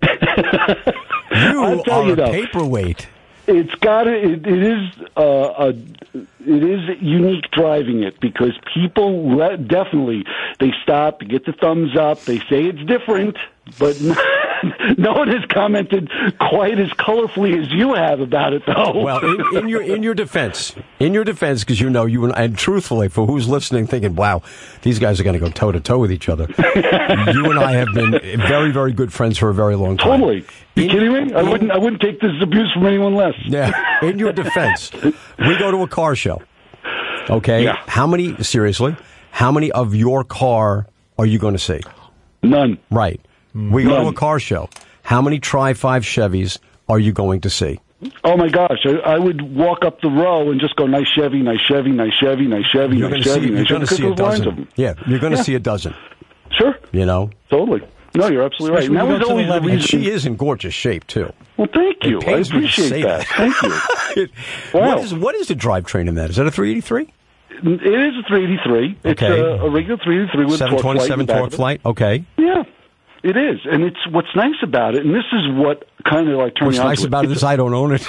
Speaker 2: You
Speaker 10: I'll tell
Speaker 2: are
Speaker 10: you
Speaker 2: a
Speaker 10: though,
Speaker 2: paperweight.
Speaker 10: It's got it. It is uh, a. It is unique driving it because people le- definitely they stop, get the thumbs up, they say it's different, but no one has commented quite as colorfully as you have about it, though.
Speaker 2: Well, in, in your in your defense, in your defense, because you know you and, and truthfully, for who's listening, thinking, "Wow, these guys are going to go toe to toe with each other." You and I have been very, very good friends for a very long time.
Speaker 10: Totally. You
Speaker 2: In-
Speaker 10: kidding me? I
Speaker 2: in-
Speaker 10: wouldn't. I wouldn't take this abuse from anyone less.
Speaker 2: Yeah. In your defense, we go to a car show. Okay.
Speaker 10: Yeah.
Speaker 2: How many? Seriously, how many of your car are you going to see?
Speaker 10: None.
Speaker 2: Right. We go to a
Speaker 10: None.
Speaker 2: car show. How many Tri five Chevys are you going to see?
Speaker 10: Oh my gosh! I, I would walk up the row and just go, "Nice Chevy, nice Chevy, nice Chevy, nice Chevy,
Speaker 2: You're
Speaker 10: nice
Speaker 2: going to see.
Speaker 10: Chevy,
Speaker 2: You're
Speaker 10: nice
Speaker 2: going
Speaker 10: Chevy."
Speaker 2: to see a
Speaker 10: because there's lines of
Speaker 2: dozen.
Speaker 10: them.
Speaker 2: Yeah. You're going to
Speaker 10: Yeah.
Speaker 2: see a dozen.
Speaker 10: Sure.
Speaker 2: You know.
Speaker 10: Totally. No, you're absolutely right. And that
Speaker 3: Especially when
Speaker 10: was
Speaker 3: we go to
Speaker 10: always
Speaker 3: the
Speaker 10: the
Speaker 3: levee.
Speaker 2: And
Speaker 10: reason.
Speaker 2: she is in gorgeous shape too.
Speaker 10: Well, thank you.
Speaker 2: It
Speaker 10: I
Speaker 2: pains me to
Speaker 10: appreciate
Speaker 2: say
Speaker 10: that. Thank you.
Speaker 2: It-
Speaker 10: Wow.
Speaker 2: What is what is the drivetrain in that? Is that a three eighty-three?
Speaker 10: It is a three eighty-three. It's
Speaker 2: Okay.
Speaker 10: a, a regular three eighty-three with
Speaker 2: seven
Speaker 10: torque flight. in
Speaker 2: twenty-seven
Speaker 10: the back
Speaker 2: torque
Speaker 10: of it.
Speaker 2: flight. Okay.
Speaker 10: Yeah, it is, and it's what's nice about it, and this is what kind of like turned
Speaker 2: What's
Speaker 10: me on
Speaker 2: nice
Speaker 10: to
Speaker 2: about it is I don't own it.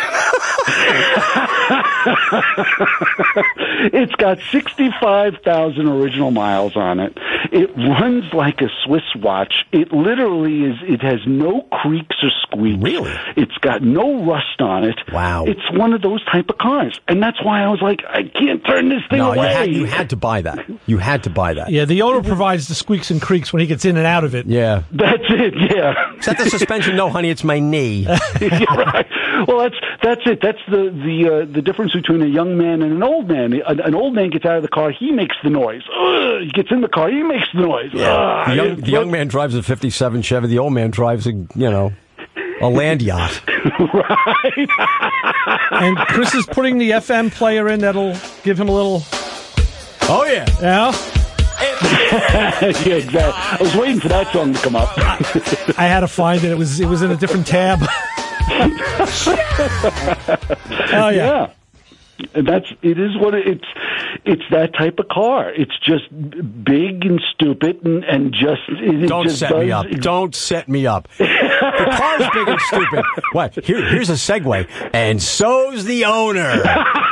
Speaker 10: It's got sixty-five thousand original miles on it. It runs like a Swiss watch. It literally is, it has no creaks or squeaks.
Speaker 2: Really?
Speaker 10: It's got no rust on it.
Speaker 2: Wow.
Speaker 10: It's one of those type of cars. And that's why I was like, I can't turn this thing
Speaker 2: No, you
Speaker 10: away.
Speaker 2: had, you had to buy that. You had to buy that.
Speaker 3: Yeah, the owner provides the squeaks and creaks when he gets in and out of it.
Speaker 2: Yeah.
Speaker 10: That's it, yeah.
Speaker 2: Is that the suspension? No, honey, it's my knee.
Speaker 10: You're right. Well, that's that's it. That's the the uh, the difference between a young man and an old man. An, an old man gets out of the car, he makes the noise. Ugh, he gets in the car, he makes the noise.
Speaker 2: Yeah.
Speaker 10: Ugh,
Speaker 2: The young,
Speaker 10: it's-
Speaker 2: the young man drives a fifty-seven Chevy. The old man drives a, you know, a land yacht.
Speaker 10: Right.
Speaker 3: And Chris is putting the F M player in that'll give him a little.
Speaker 2: Oh, yeah.
Speaker 3: Yeah.
Speaker 10: Yeah, exactly. I was waiting for that song to come up.
Speaker 3: I had to find it. It was it was in a different tab. Oh, yeah.
Speaker 10: Yeah. And that's it is what it, it's it's that type of car. It's just big and stupid and, and just it
Speaker 2: Don't
Speaker 10: just
Speaker 2: set
Speaker 10: does,
Speaker 2: me up. Don't set me up. The car's big and stupid. What? Here, here's a segue. And so's the owner.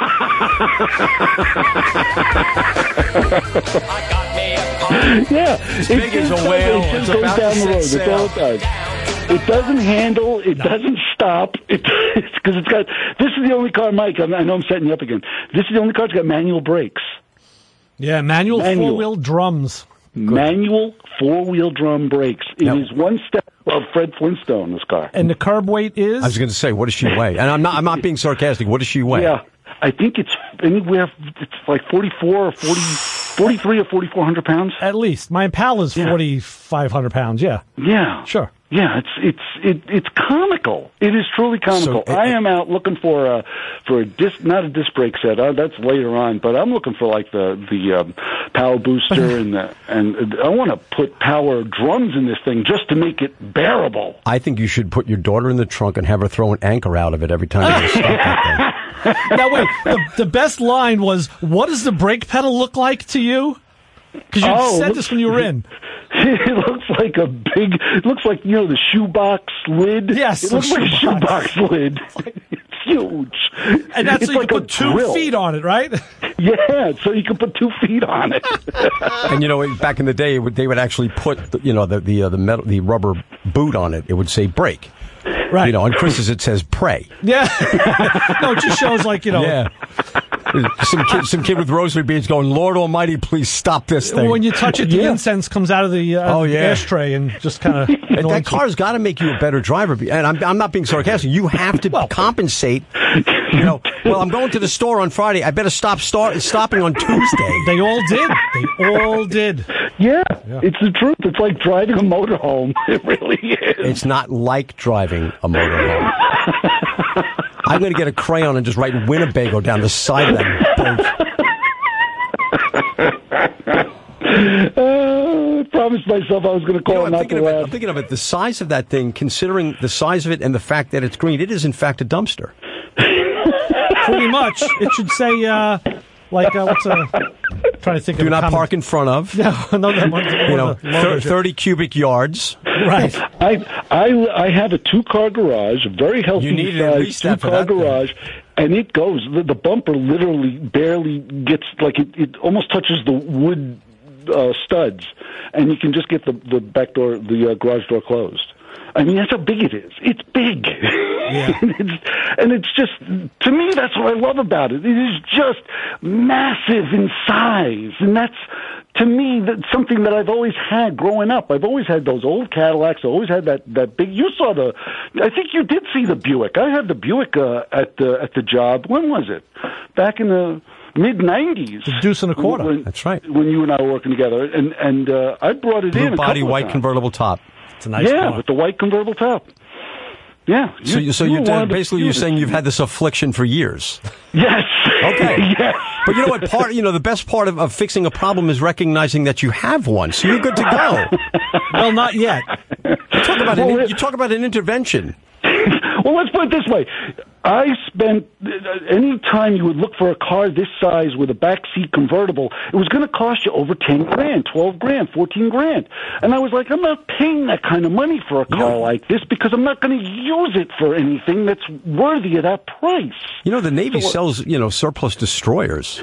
Speaker 10: Yeah,
Speaker 2: It's big as a whale.
Speaker 10: It
Speaker 2: It's
Speaker 10: just goes
Speaker 2: about
Speaker 10: down
Speaker 2: to
Speaker 10: the road.
Speaker 2: set
Speaker 10: That's all it
Speaker 2: sail.
Speaker 10: does. It doesn't handle. It doesn't stop. It because it's got. This is the only car, Mike. I'm, I know I'm setting you up again. This is the only car that's got manual brakes.
Speaker 3: Yeah, manual,
Speaker 10: Manual.
Speaker 3: four-wheel drums.
Speaker 10: Manual four-wheel drum brakes. It
Speaker 2: Yep.
Speaker 10: is one step above Fred Flintstone. This car.
Speaker 3: And the curb weight is?
Speaker 2: I was going to say, what does she weigh? And I'm not. I'm not being sarcastic. What does she weigh?
Speaker 10: Yeah, I think it's anywhere. It's like forty-four or forty, forty-three or forty-four hundred pounds.
Speaker 3: At least. My Impala's
Speaker 10: Yeah.
Speaker 3: forty-five hundred pounds, yeah.
Speaker 10: Yeah,
Speaker 3: Sure.
Speaker 10: Yeah, it's it's it, it's comical. It is truly comical.
Speaker 2: So, it-
Speaker 10: I am out looking for a for a disc, not a disc brake set. Uh, that's later on, but I'm looking for like the the um, power booster and the, and I want to put power drums in this thing just to make it bearable.
Speaker 2: I think you should put your daughter in the trunk and have her throw an anchor out of it every time you stop that thing.
Speaker 3: Now, wait, the, the best line was, what does the brake pedal look like to you? Because you
Speaker 10: Oh,
Speaker 3: said
Speaker 10: look-
Speaker 3: this when you were in.
Speaker 10: It looks like a big. It looks like you know the shoebox lid.
Speaker 3: Yes,
Speaker 10: it looks
Speaker 3: the
Speaker 10: like a
Speaker 3: shoebox.
Speaker 10: shoebox lid. It's huge.
Speaker 3: And that's
Speaker 10: it's
Speaker 3: so you
Speaker 10: like
Speaker 3: can
Speaker 10: a
Speaker 3: put two
Speaker 10: grill.
Speaker 3: feet on it, right?
Speaker 10: Yeah, so you can put two feet on it.
Speaker 2: And you know, back in the day, it would, they would actually put the, you know the the uh, the metal the rubber boot on it. It would say brake.
Speaker 3: Right.
Speaker 2: You know, on Chris's it says pray.
Speaker 3: Yeah. No, it just shows like, you know.
Speaker 2: Yeah. Some kid, some kid with rosary beads going, Lord Almighty, please stop this thing.
Speaker 3: When you touch it, the
Speaker 10: Yeah.
Speaker 3: incense comes out of the, uh,
Speaker 2: Oh,
Speaker 3: the
Speaker 2: yeah.
Speaker 3: ashtray and just kind of.
Speaker 2: And that car's got to make you a better driver. And I'm, I'm not being sarcastic. You have to compensate. You know, well, I'm going to the store on Friday. I better stop start, stopping on Tuesday.
Speaker 3: They all did. They all did.
Speaker 10: Yeah, it's the truth. It's like driving a motorhome. It really is.
Speaker 2: It's not like driving a motorhome. I'm going to get a crayon and just write Winnebago down the side of that boat.
Speaker 10: Uh, I promised myself I was going to call
Speaker 2: You know,
Speaker 10: him
Speaker 2: I'm,
Speaker 10: not
Speaker 2: thinking
Speaker 10: to
Speaker 2: of it,
Speaker 10: laugh.
Speaker 2: I'm thinking of it. The size of that thing, considering the size of it and the fact that it's green, it is in fact a dumpster.
Speaker 3: Pretty much. It should say, uh, like, uh, what's a. Trying to think
Speaker 2: Do
Speaker 3: of a
Speaker 2: not
Speaker 3: common-
Speaker 2: park in front of.
Speaker 3: No, no, that one.
Speaker 2: You know, thir- thirty cubic yards.
Speaker 3: Right.
Speaker 10: I I I have a two car garage, a very healthy
Speaker 2: You need at
Speaker 10: size
Speaker 2: least
Speaker 10: two
Speaker 2: that for
Speaker 10: car
Speaker 2: that thing.
Speaker 10: garage, and it goes. The, the bumper literally barely gets like it. It almost touches the wood uh, studs, and you can just get the the back door, the uh, garage door closed. I mean, that's how big it is. It's big.
Speaker 3: Yeah.
Speaker 10: and, it's, and it's just, to me, that's what I love about it. It is just massive in size. And that's, to me, that's something that I've always had growing up. I've always had those old Cadillacs. I always had that, that big, you saw the, I think you did see the Buick. I had the Buick uh, at the at the job. When was it? Back in the mid nineties.
Speaker 3: The deuce and a quarter.
Speaker 10: When,
Speaker 2: That's right.
Speaker 10: When you and I were working together. And, and uh, I brought it in
Speaker 2: Blue
Speaker 10: a
Speaker 2: body,
Speaker 10: couple of
Speaker 2: white
Speaker 10: times.
Speaker 2: convertible top.
Speaker 3: It's a nice
Speaker 10: Yeah,
Speaker 3: car.
Speaker 10: with the white convertible top. Yeah.
Speaker 2: So, you, so
Speaker 10: you
Speaker 2: you're
Speaker 10: were one of the
Speaker 2: basically you're
Speaker 10: few
Speaker 2: saying
Speaker 10: that-
Speaker 2: you've had this affliction for years.
Speaker 10: Yes.
Speaker 2: Okay.
Speaker 10: Yes.
Speaker 2: But you know what? Part you know the best part of, of fixing a problem is recognizing that you have one. So you're good to go.
Speaker 3: Well, not yet.
Speaker 2: You talk about
Speaker 10: Well,
Speaker 2: an,
Speaker 10: it-
Speaker 2: you talk about an intervention.
Speaker 10: Well, let's put it this way. I spent, uh, any time you would look for a car this size with a backseat convertible, it was going to cost you over ten grand, twelve grand, fourteen grand. And I was like, I'm not paying that kind of money for a car like this because I'm not going to use it for anything that's worthy of that price.
Speaker 2: You know the Navy
Speaker 10: So what-
Speaker 2: sells you know surplus destroyers.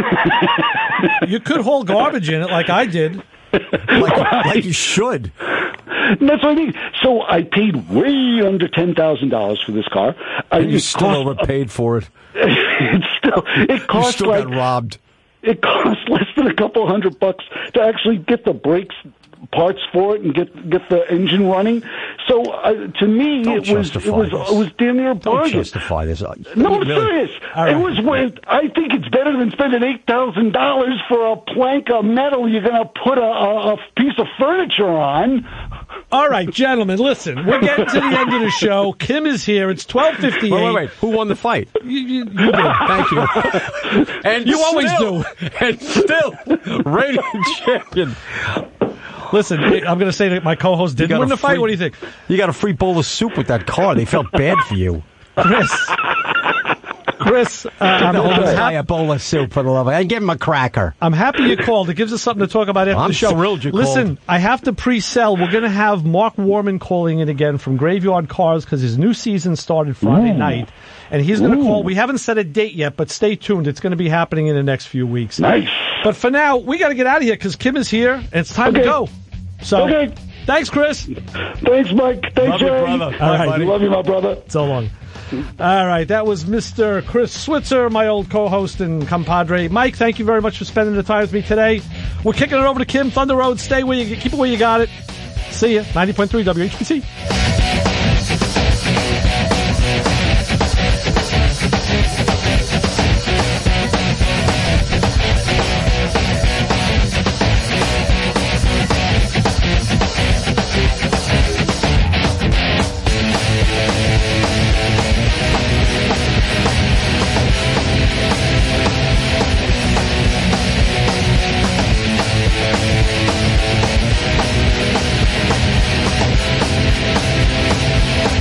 Speaker 3: You could haul garbage in it like I did.
Speaker 2: Like, like you should.
Speaker 10: And that's what I mean. So I paid way under ten thousand dollars for this car. I,
Speaker 2: And you
Speaker 10: it
Speaker 2: still
Speaker 10: cost-
Speaker 2: overpaid for it.
Speaker 10: It's still, it
Speaker 2: You
Speaker 10: cost
Speaker 2: still
Speaker 10: like
Speaker 2: got robbed.
Speaker 10: it costs less than a couple hundred bucks to actually get the brakes parts for it and get get the engine running. So uh, to me,
Speaker 2: Don't
Speaker 10: it was it
Speaker 2: justify
Speaker 10: was
Speaker 2: this.
Speaker 10: it was damn near a
Speaker 2: Don't
Speaker 10: bargain.
Speaker 2: justify this.
Speaker 10: No, I'm
Speaker 2: Really.
Speaker 10: serious.
Speaker 3: All
Speaker 10: It
Speaker 3: right.
Speaker 10: was worth. I think it's better than spending eight thousand dollars for a plank of metal you're going to put a, a, a piece of furniture on.
Speaker 3: All right, gentlemen, listen. We're getting to the end of the show. Kim is here. It's twelve fifty-eight.
Speaker 2: Wait, wait, wait. Who won the fight?
Speaker 3: You, you, you did.
Speaker 2: Thank you. And
Speaker 3: You always
Speaker 2: still,
Speaker 3: do.
Speaker 2: And still, reigning champion.
Speaker 3: Listen, I'm going to say that my co-host didn't win the fight. What do you think?
Speaker 2: You got a free bowl of soup with that car. They felt bad for you.
Speaker 3: Chris. Chris, uh, I'm,
Speaker 2: the whole
Speaker 3: I'm
Speaker 2: guy
Speaker 3: happy.
Speaker 2: a bowl of soup for the love of it. And give him a cracker.
Speaker 3: I'm happy you called. It gives us something to talk about after
Speaker 2: I'm
Speaker 3: the show.
Speaker 2: thrilled you
Speaker 3: Listen,
Speaker 2: called.
Speaker 3: I have to pre-sell. We're going to have Mark Warman calling in again from Graveyard Cars because his new season started Friday
Speaker 10: Ooh.
Speaker 3: night. And he's going to
Speaker 10: Ooh.
Speaker 3: call. We haven't set a date yet, but stay tuned. It's going to be happening in the next few weeks.
Speaker 10: Nice.
Speaker 3: But for now, we got to get out of here because Kim is here, and it's time
Speaker 10: Okay.
Speaker 3: to go. So,
Speaker 10: Okay.
Speaker 3: thanks, Chris.
Speaker 10: Thanks, Mike. Thanks,
Speaker 2: Love you,
Speaker 10: Jerry.
Speaker 2: brother.
Speaker 3: All right.
Speaker 2: buddy.
Speaker 10: Love you, my brother.
Speaker 3: So long. All right, that was Mister Chris Switzer, my old co-host and compadre. Mike, thank you very much for spending the time with me today. We're kicking it over to Kim. Thunder Road, stay where you keep it where you got it. See ya. ninety point three W H P C.